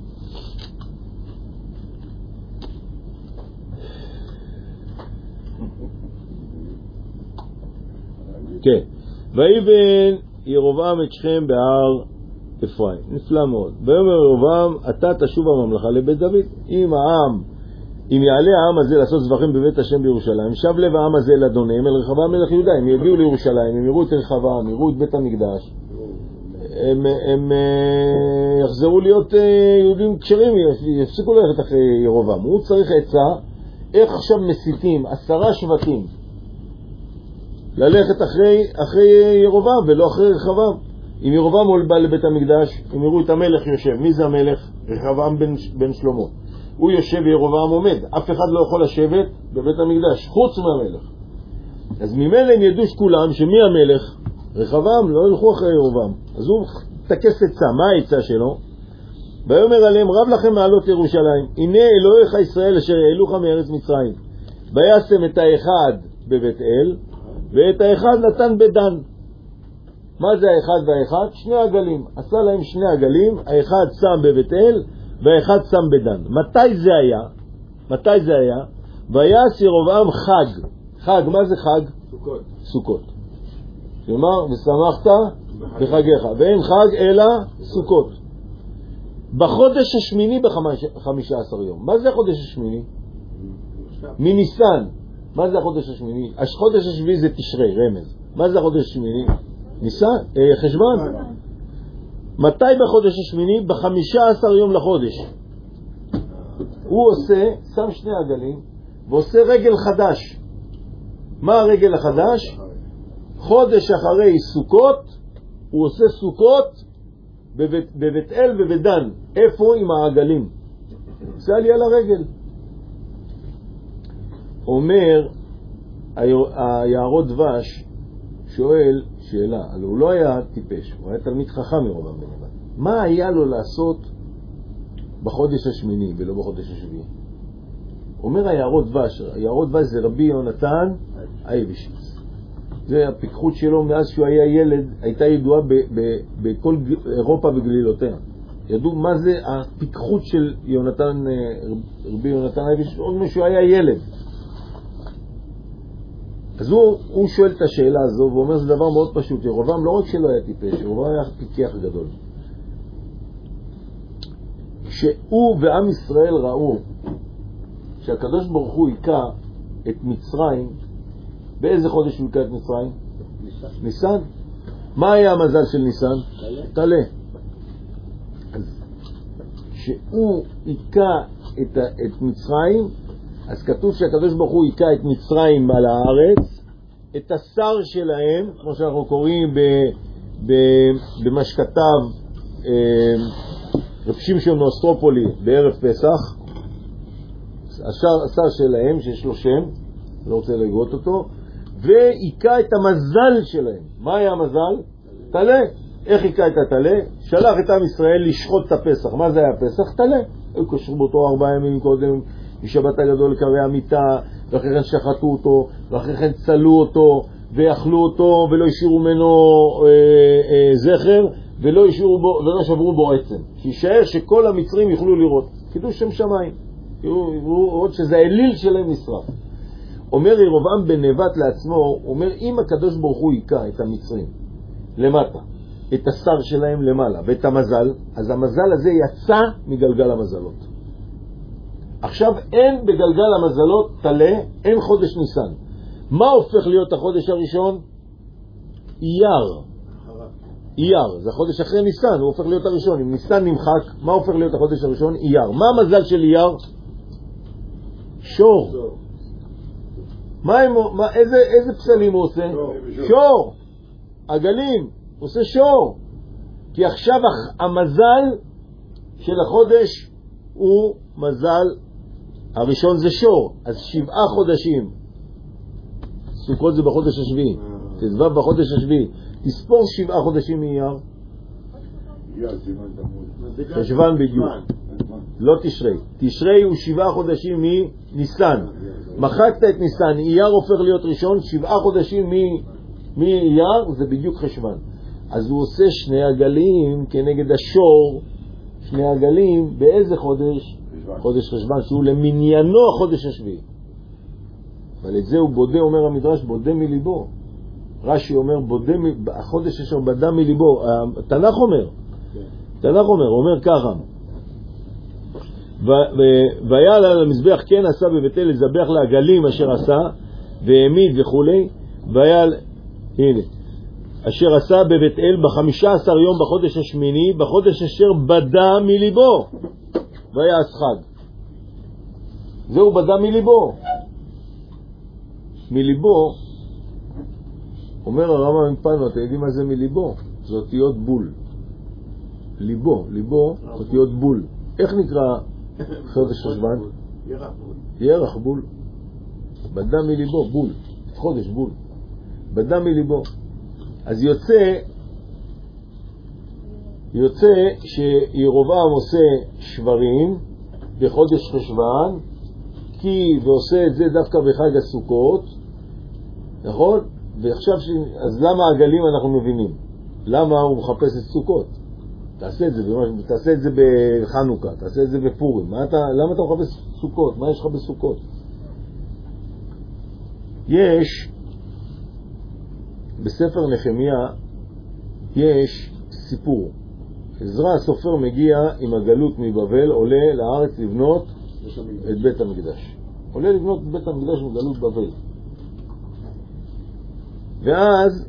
כן. ויבן ירובעם את שכם בהר אפרים. נפלא מאוד. ויאמר ירובעם, אתה תשוב הממלכה לבית דוד. אם יעלה העם הזה לעשות זבחים בבית השם בירושלים, שב לב העם הזה לאדוניהם אל רחבעם מלך יהודה. הם יגיעו לירושלים, הם יראו את רחבעם, יראו את בית המקדש, הם יחזרו להיות יהודים כשרים, יפסיקו ללכת אחרי ירובעם. הוא צריך עצה איך עכשיו מסיתים 10 שבטים ללכת אחרי ירובעם ולא אחרי רחבעם. אם ירובעם בא לבית המקדש, הם יראו את המלך יושב. מי זה המלך? רחבעם בן שלמה. הוא יושב וירובעם עומד. אף אחד לא יכול לשבת בבית המקדש חוץ מהמלך. אז ממילא הם ידעו כולם שמי המלך? רחבעם. לא ילכו אחרי ירובעם. אז הוא תקס עצה. מה העצה שלו? ויאמר עליהם, רב לכם מעלות ירושלים, הנה אלוהיך ישראל אשר העלוך מארץ מצרים. וישם את האחד בבית אל ואת האחד נתן בדן. מה זה האחד והאחד? 2 עגלים. עשה להם 2 עגלים, האחד שם בבית אל והאחד שם בדן. מתי זה היה? ויעש ירובעם חג. חג, מה זה חג? סוכות. כלומר, ושמחת בחגיך. ואין חג אלא סוכות. בחודש השמיני ב15 יום. מה זה החודש השמיני? מניסן. מה זה החודש השמיני? החודש השביעי זה תשרי, רמז. מה זה החודש השמיני? ניסן, חשבון. מתי בחודש השמיני? ב-15 יום לחודש. הוא עושה, שם שני עגלים, ועושה רגל חדש. מה הרגל החדש? חודש אחרי סוכות, הוא עושה סוכות בבית אל ובדן. איפה? עם העגלים. עושה עלייה לרגל. אומר היערות דבש, שואל שאלה, אבל הוא לא היה טיפש, הוא היה תלמיד חכם ירבעם בן נבט. מה היה לו לעשות בחודש השמיני ולא בחודש השביעי? אומר היערות דבש זה רבי יונתן אייבשיץ. זה הפיקחות שלו מאז שהוא היה ילד, הייתה ידועה בכל אירופה וגלילותיה. ידעו מה זה הפיקחות של רבי יונתן אייבשיץ, עוד משהו היה ילד. אז הוא שואל את השאלה הזו ואומר זה דבר מאוד פשוט. ירבעם לא רק שלא היה טיפש, ירבעם היה פיקח גדול. כשהוא ועם ישראל ראו שהקדוש ברוך הוא היכה את מצרים, באיזה חודש הוא היכה את מצרים? ניסן. מה היה המזל של ניסן? תלה. אז כשהוא היכה את מצרים, אז כתוב שהקדוש ברוך הוא היכה את מצרים על הארץ, את השר שלהם, כמו שאנחנו קוראים במה שכתב רב שמשון מאוסטרופולי בערב פסח, השר שלהם שיש לו שם, לא רוצה לגרות אותו, והיכה את המזל שלהם. מה היה המזל? תלה. איך היכה את התלה? שלח את עם ישראל לשחוט את הפסח. מה זה היה פסח? תלה. היו קושרים אותו 4 ימים קודם משבת הגדול לקרבי המיטה, ואחרי כן שחטו אותו, ואחרי כן צלו אותו ואכלו אותו ולא השאירו ממנו זכר ולא שברו בו עצם, שישאר שכל המצרים יוכלו לראות. קידוש שם שמיים, עוד שזה האליל שלהם נשרף. אומר ירבעם בן נבט לעצמו, אומר אם הקדוש ברוך הוא היכה את המצרים למטה, את השר שלהם למעלה ואת המזל, אז המזל הזה יצא מגלגל המזלות. עכשיו אין בגלגל המזלות תלה, אין חודש ניסן. מה הופך להיות החודש הראשון? אייר. אייר, זה החודש אחרי ניסן, הוא הופך להיות הראשון. אם ניסן נמחק, מה הופך להיות החודש הראשון? אייר. מה המזל של אייר? שור. איזה פסלים הוא עושה? שור. עגלים, הוא עושה שור. כי עכשיו המזל של החודש הוא מזל הראשון זה שור. אז 7 חודשים. סוכות זה בחודש השביעי. תזבב בחודש השביעי. תספור 7 חודשים מאייר. חשבן בדיוק. לא תשרי. תשרי הוא 7 חודשים מניסן. מחקת את ניסן, אייר הופך להיות ראשון. 7 חודשים מאייר זה בדיוק חשבן. אז הוא עושה 2 עגלים כנגד השור. 2 עגלים באיזה חודש? חודש חשבן, שהוא למניינו החודש השביעי. אבל את זה הוא בודה, אומר המדרש, בודה מליבו. רש"י אומר, החודש אשר בדה מליבו. תנ"ך אומר, אומר ככה, ויעל על המזבח כן עשה בבית אל לזבח לעגלים אשר עשה, והעמיד וכולי, ויעל, הנה, אשר עשה בבית אל ב-15 יום בחודש השמיני, בחודש אשר בדה מליבו. ויעש חג. זהו בדה מליבו. מליבו, אומר הרמב"ם מפנו, אתם יודעים מה זה מליבו? זה אותיות בול. ליבו, אותיות בול. איך נקרא חודש חשבן? ירח בול. בדה מליבו, בול. חודש בול. בדה מליבו. אז יוצא שירבעם עושה שברים בחודש חשבן, ועושה את זה דווקא בחג הסוכות, נכון? ועכשיו, אז למה העגלים אנחנו מבינים? למה הוא מחפש את סוכות? תעשה את זה בחנוכה, תעשה את זה בפורים. למה אתה מחפש סוכות? מה יש לך בסוכות? יש בספר נחמיה יש סיפור. עזרא הסופר מגיע עם הגלות מבבל, עולה לארץ לבנות את בית המקדש. עולה לבנות את בית המקדש מגלות בבל. ואז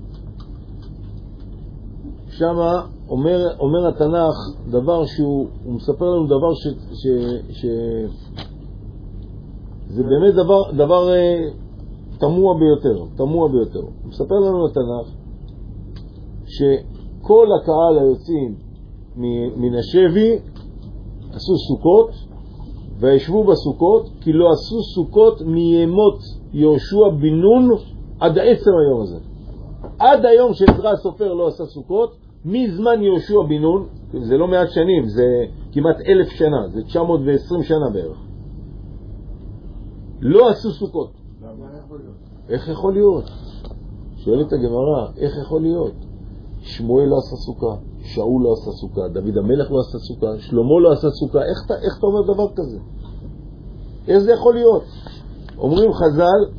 שמה אומר התנ"ך דבר שהוא מספר לנו דבר זה באמת דבר תמוה ביותר. הוא מספר לנו התנ"ך שכל הקהל היוצאים מן השבי עשו סוכות וישבו בסוכות, כי לא עשו סוכות מימות יהושע בן נון עד עצם היום הזה. עד היום שעזרא הסופר לא עשה סוכות, מזמן יהושע בן נון, זה לא מעט שנים, זה כמעט 1000 שנה, זה 920 שנה בערך, לא עשו סוכות. איך יכול להיות? שואלת הגמרא, איך יכול להיות? שמואל לא עשה סוכה, שאול לא עשה סוכה, דוד המלך לא עשה סוכה, שלמה לא עשה סוכה. איך אתה אומר דבר כזה? איך זה יכול להיות? אומרים חז"ל,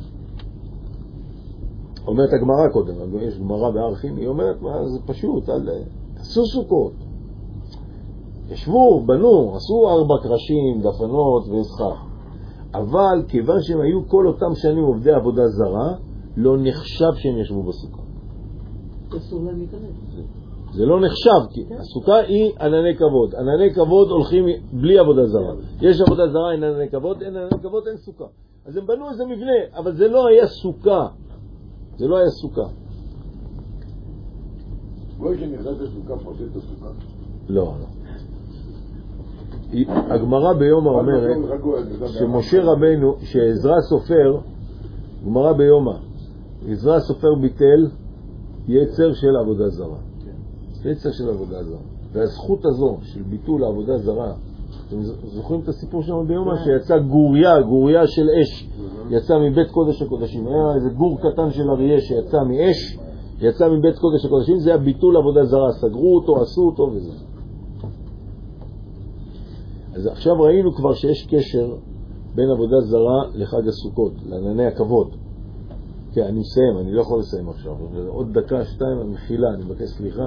אומרת הגמרא קודם, יש גמרא בערכים, היא אומרת, מה, זה פשוט, עשו סוכות, ישבו, בנו, עשו 4 קרשים, דפנות וסכך, אבל כיוון שהם היו כל אותם שנים עובדי עבודה זרה, לא נחשב שהם ישבו בסוכה. אסור להם להיכנס. זה לא נחשב, כי הסוכה היא ענני כבוד. ענני כבוד הולכים בלי עבודה זרה. יש עבודה זרה, אין ענני כבוד, אין ענני כבוד, אין סוכה. אז הם בנו איזה מבנה, אבל זה לא היה סוכה. זה לא היה סוכה. לא שנכנס לסוכה, פרשת את הסוכה. לא. הגמרא ביומא אומרת שמשה רבנו, שעזרא סופר, גמרא ביומא, עזרא סופר ביטל יצר של עבודה זרה. יצר של עבודה זרה. והזכות הזו של ביטול העבודה זרה, אתם זוכרים את הסיפור שלנו ביומא? שיצא גוריה של אש, יצא מבית קודש הקודשים. היה איזה גור קטן של אריה שיצא מאש, יצא מבית קודש הקודשים, זה היה ביטול עבודה זרה. סגרו אותו, עשו אותו וזה. אז עכשיו ראינו כבר שיש קשר בין עבודה זרה לחג הסוכות, לענני הכבוד. כן, אני מסיים, אני לא יכול לסיים עכשיו. עוד דקה, 2, מחילה, אני מבקש סליחה,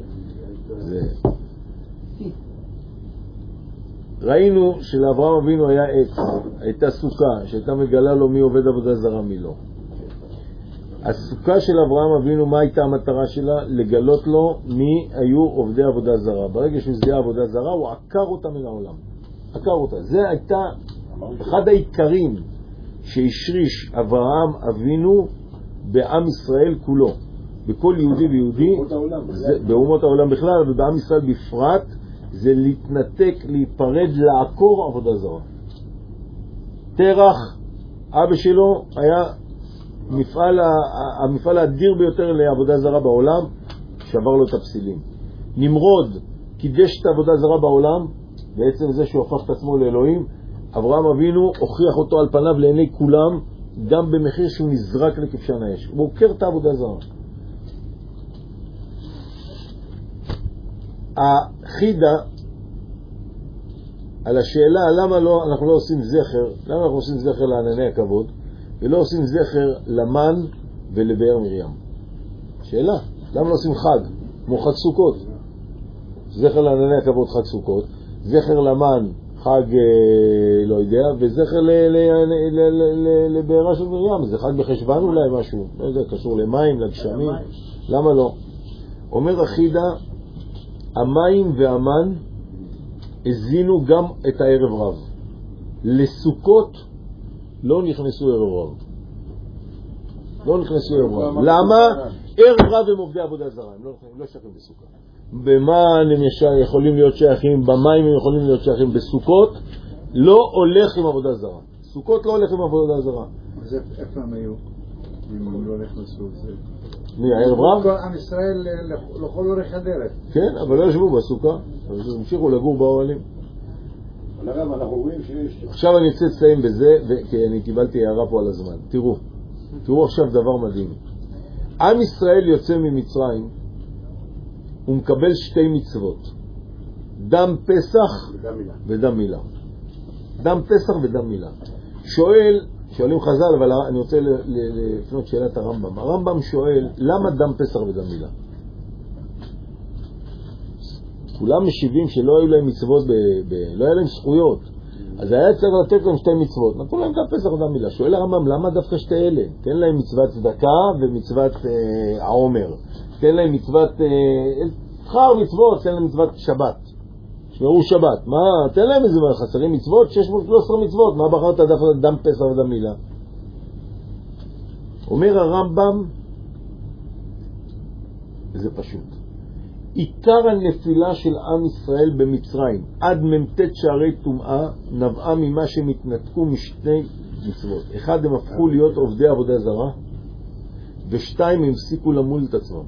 ראינו שלאברהם אבינו היה עץ, הייתה סוכה, שהייתה מגלה לו מי עובד עבודה זרה, מי לא. הסוכה של אברהם אבינו, מה הייתה המטרה שלה? לגלות לו מי היו עובדי עבודה זרה. ברגע שהוא זיהה עבודה זרה, הוא עקר אותה מן העולם. עקר אותה. זה הייתה אחד העיקרים שהשריש אברהם אבינו בעם ישראל כולו. בכל יהודי ויהודי, באומות העולם בכלל, ובעם ישראל בפרט, זה להתנתק, להיפרד, לעקור עבודה זרה. תרח, אבא שלו, היה המפעל האדיר ביותר לעבודה זרה בעולם, שבר לו את הפסילים. נמרוד קידש את העבודה זרה בעולם, בעצם זה שהוא הפך את עצמו לאלוהים. אברהם אבינו הוכיח אותו על פניו לעיני כולם, גם במחיר שהוא נזרק לכבשן האש. הוא עוקר את העבודה זרה. החידה על השאלה למה אנחנו לא עושים זכר, למה אנחנו עושים זכר לענני הכבוד ולא עושים זכר למן ולבאר מרים. שאלה, למה לא עושים חג כמו חג סוכות? זכר לענני הכבוד חג סוכות, זכר למן חג לא יודע, וזכר לבארה של מרים, זה חג בחשבן אולי משהו, לא יודע, קשור למים, לגשמים, למה לא? אומר החידה, המים והמן הזינו גם את הערב רב. לסוכות לא נכנסו ערב רב. לא נכנסו ערב רב. למה? ערב רב הם עובדי עבודה זרה, הם לא שייכים בסוכה. במן הם יכולים להיות שייכים, במים הם יכולים להיות שייכים, בסוכות לא הולך עם עבודה זרה. סוכות לא הולך עם עבודה זרה. אז איפה הם היו? אם הם לא נכנסו זה... מי, הערב רב? כל עם ישראל לכל אורך הדרך. כן, אבל לא ישבו בסוכה, אז המשיכו לגור באוהלים. אבל הרב, אנחנו רואים שיש... עכשיו אני רוצה לסיים בזה, כי אני קיבלתי הערה פה על הזמן. תראו עכשיו דבר מדהים. עם ישראל יוצא ממצרים, הוא מקבל 2 מצוות. דם פסח ודם מילה. דם פסח ודם מילה. שואלים חז"ל, אבל אני רוצה לפנות שאלת הרמב"ם. הרמב"ם שואל, למה דם פסח ודם מילה? כולם משיבים שלא היו להם מצוות, לא היה להם זכויות. אז היה צריך לתת להם 2 מצוות, נתנו להם דם פסח ודם מילה. שואל הרמב"ם, למה דווקא 2 אלה? תן להם מצוות צדקה ומצוות העומר. תן להם מצוות, שכר מצוות, תן להם מצוות שבת. שמרו שבת. מה, תן להם איזה חסרים מצוות? 613 מצוות. מה בחרת דווקא דם פסח ודם מילה? אומר הרמב"ם, זה פשוט. עיקר הנפילה של עם ישראל במצרים עד ממתת שערי טומאה נבעה ממה שהם התנתקו משני מצוות. 1, הם הפכו להיות עובדי עבודה זרה, ו2, הם הפסיקו למול את עצמם.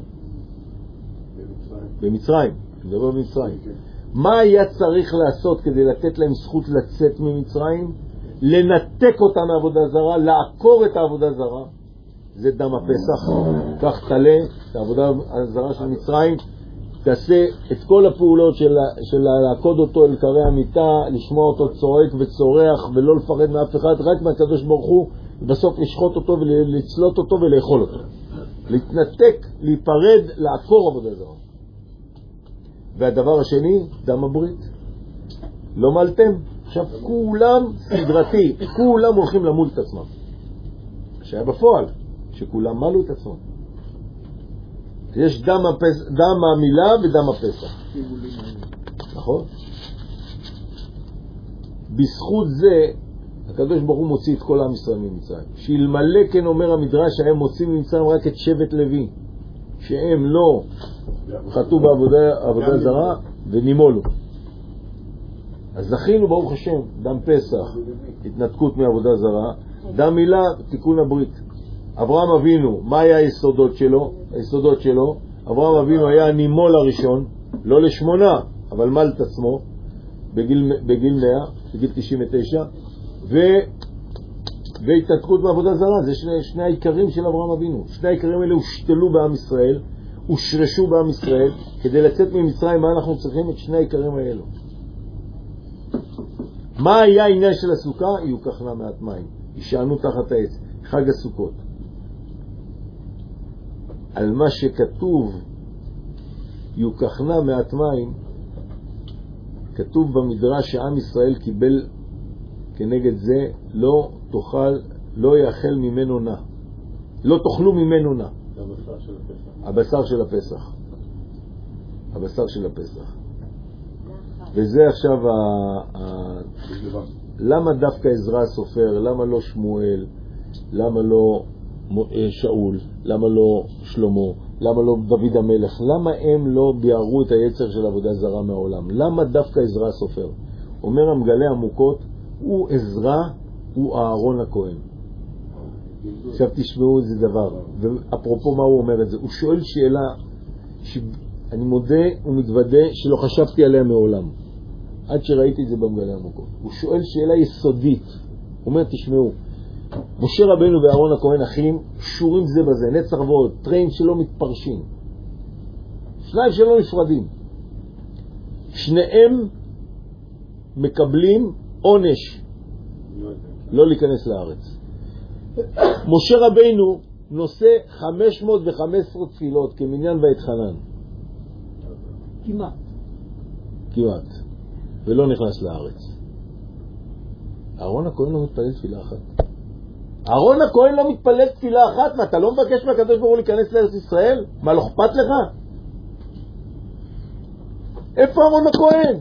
במצרים. מדבר במצרים. מה היה צריך לעשות כדי לתת להם זכות לצאת ממצרים? לנתק אותה מעבודה זרה, לעקור את העבודה זרה. זה דם הפסח. כך תלה את העבודה הזרה של מצרים, תעשה את כל הפעולות של לעקוד אותו אל קרי המיטה, לשמוע אותו צועק וצורח ולא לפחד מאף אחד, רק מהקדוש ברוך הוא, ובסוף לשחוט אותו ולצלות אותו ולאכול אותו. להתנתק, להיפרד, לעקור עבודה זרה. והדבר השני, דם הברית. לא מלתם. עכשיו כולם סדרתי, כולם הולכים למול את עצמם. שהיה בפועל, שכולם מלו את עצמם. יש דם המילה ודם הפסח. נכון? בזכות זה הקדוש ברוך הוא מוציא את כל עם ישראל ממצרים. שאלמלא כן אומר המדרש שהם מוצאים ממצרים רק את שבט לוי, שהם לא חטאו בעבודה זרה ונימולו. אז זכינו ברוך השם, דם פסח, התנתקות מעבודה זרה, דם מילה, תיקון הברית. אברהם אבינו, מה היה היסודות שלו? היסודות שלו, אברהם אבינו היה הנימול הראשון, לא ל8, אבל מל את עצמו, בגיל 100, בגיל 99, והתנתקות מעבודה זרה. זה שני העיקרים של אברהם אבינו. שני העיקרים האלה הושתלו בעם ישראל, הושרשו בעם ישראל. כדי לצאת ממצרים, מה אנחנו צריכים? את שני העיקרים האלו. מה היה העניין של הסוכה? יוקחנה מעט מים, ישענו תחת העץ, חג הסוכות. על מה שכתוב יוקחנה מעט מים, כתוב במדרש שעם ישראל קיבל כנגד זה, לא תאכל, לא יאכל ממנו נע, לא תאכלו ממנו נע. הבשר של הפסח. הבשר של הפסח. וזה עכשיו למה דווקא עזרא הסופר, למה לא שמואל, למה לא שאול, למה לא שלמה, למה לא דוד המלך, למה הם לא ביערו את היצר של עבודה זרה מהעולם? למה דווקא עזרא הסופר? אומר המגלה עמוקות, הוא עזרא, הוא אהרון הכהן. עכשיו תשמעו איזה דבר, ואפרופו מה הוא אומר את זה, הוא שואל שאלה שאני מודה ומתוודה שלא חשבתי עליה מעולם, עד שראיתי את זה במגלה עמוקות. הוא שואל שאלה יסודית, הוא אומר תשמעו, משה רבנו ואהרון הכהן אחים קשורים זה בזה, נצח ועוד, טריים שלא מתפרשים, שניים שלא נפרדים, שניהם מקבלים עונש לא להיכנס לארץ. משה רבנו נושא 515 תפילות כמניין ואתחנן כמעט ולא נכנס לארץ. אהרון הכהן לא מתפלל תפילה אחת. אהרון הכהן לא מתפלל תפילה אחת. מה, אתה לא מבקש מהקדוש ברוך הוא להיכנס לארץ ישראל? מה, לא אכפת לך? איפה אהרון הכהן?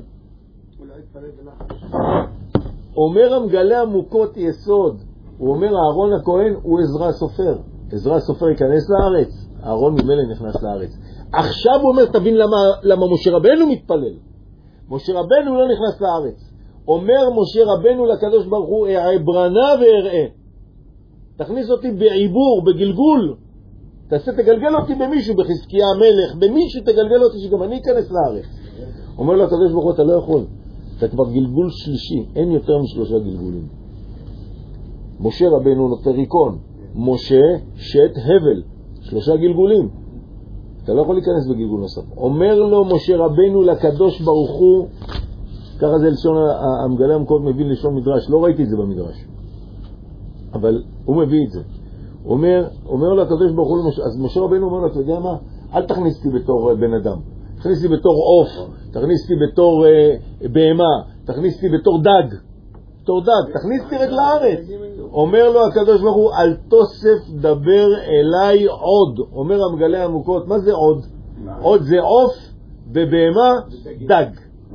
אומר המגלה עמוקות יסוד, הוא אומר אהרון הכהן הוא עזרא הסופר. עזרא הסופר ייכנס לארץ, אהרון ממילא נכנס לארץ. עכשיו הוא אומר, תבין למה משה רבנו מתפלל. משה רבנו לא נכנס לארץ. אומר משה רבנו לקדוש ברוך הוא, אעברנה ואראה. תכניס אותי בעיבור, בגלגול. תגלגל אותי במישהו, בחזקיה המלך, במישהו תגלגל אותי שגם אני אכנס לארץ. אומר לו הקדוש ברוך הוא, אתה לא יכול. אתה כבר גלגול שלישי, אין יותר מ3 גלגולים. משה רבנו נוטה ריקון, משה שת הבל, 3 גלגולים. אתה לא יכול להיכנס בגלגול נוסף. אומר לו משה רבנו לקדוש ברוך הוא, ככה זה לשון המגלה עמוקות מבין לשון מדרש, לא ראיתי את זה במדרש, אבל הוא מביא את זה. אומר לו הקדוש ברוך הוא, אז משה רבנו אומר לו, אתה יודע מה? אל תכניס אותי בתור בן אדם, תכניס אותי בתור עוף, תכניס אותי בתור בהמה, תכניס אותי בתור דג. תורדד, תכניס תירק לארץ. אומר לו הקדוש ברוך הוא, אל תוסף דבר אליי עוד. אומר המגלה העמוקות, מה זה עוד? עוד זה עוף ובהמה דג.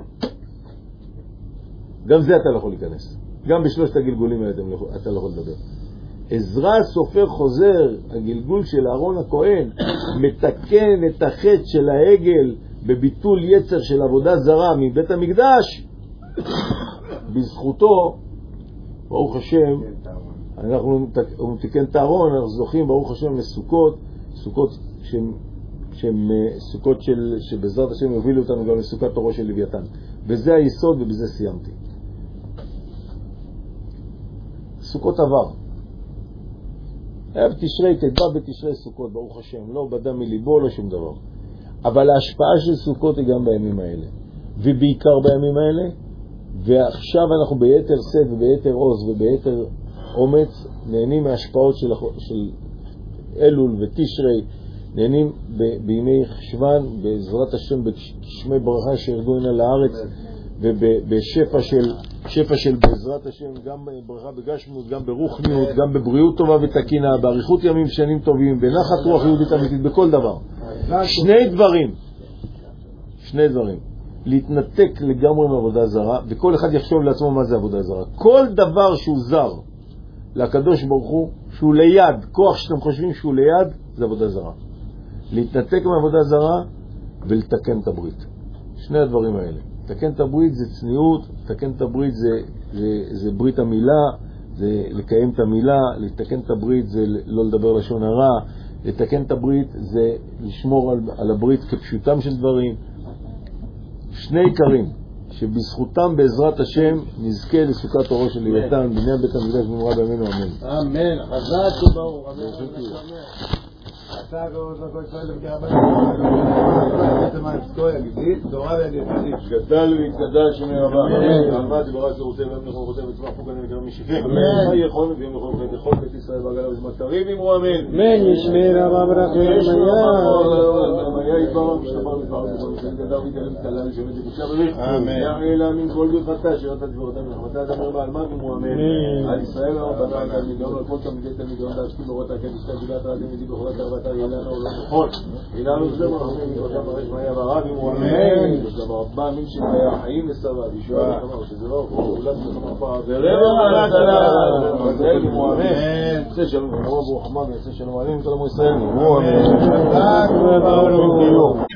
גם זה אתה לא יכול להיכנס. גם בשלושת הגלגולים האלה אתה לא יכול לדבר. עזרא הסופר חוזר, הגלגול של אהרון הכהן, מתקן את החטא של העגל בביטול יצר של עבודה זרה מבית המקדש. בזכותו, ברוך השם, הוא מתקן את הארון, אנחנו זוכים ברוך השם לסוכות, סוכות שבעזרת השם יובילו אותנו גם לסוכת תורו של לוויתן. וזה היסוד ובזה סיימתי. סוכות עבר. היה בתשרי, תדבע בתשרי סוכות, ברוך השם, לא בדה מליבו, לא שום דבר. אבל ההשפעה של סוכות היא גם בימים האלה. ובעיקר בימים האלה, ועכשיו אנחנו ביתר סד וביתר עוז וביתר אומץ, נהנים מההשפעות של אלול ותשרי, נהנים בימי חשוון, בעזרת השם, בגשמי ברכה שירדו הנה לארץ, ובשפע של בעזרת השם, גם ברכה בגשמות, גם ברוחניות, גם בבריאות טובה ותקינה, באריכות ימים שנים טובים, בנחת רוח יהודית אמיתית, בכל דבר. שני דברים. להתנתק לגמרי מעבודה זרה, וכל אחד יחשוב לעצמו מה זה עבודה זרה. כל דבר שהוא זר לקדוש ברוך הוא, שהוא ליד, כוח שאתם חושבים שהוא ליד, זה עבודה זרה. להתנתק מעבודה זרה ולתקן את הברית. שני הדברים האלה. לתקן את הברית זה צניעות, לתקן את הברית זה ברית המילה, זה לקיים את המילה, לתקן את הברית זה לא לדבר לשון הרע, לתקן את הברית זה לשמור על הברית כפשוטם של דברים. שני עיקרים שבזכותם בעזרת השם נזכה לסוכת אורו של לוויתן בניין בית המקדש במהרה בימינו אמן. אמן. חזק וברוך. אתה גדול והתגדל שמי רבה. אמן. תברא שירותי והם נכון חותם וצמח פוגן ונקרא משיחים. מה יכול והם יכול לכל בית ישראל בעגלה וזמן קריב אמרו אמן. אמן. ישמי רבה ברחמים היה יתברא משתבר לפער גדל ויתעלם תקלה לשמת לקושה בריך. יראה לה מן כל גופתה שירת דברותם נחמתה דמר בעלמן אמרו אמן. על ישראל הרבנה על מיליון על כל תלמידי תלמידיון להשכים ברות הקד שתי גילת הרדים ידי בחולת הרבתה אילנו לא נכון אילנו זה מרחמים ירושם ברש מהיה ברב אמרו אמן. דבר הבא מין שמהיה חיים לסבא וישוע לחמר שזה לא אולת לחמר פעם ורבע מעלת עליו מזל אמרו אמן. יצא שלום ורוב ורחמה ויצא שלום עליהם כל עמו ישראל אמרו אמן.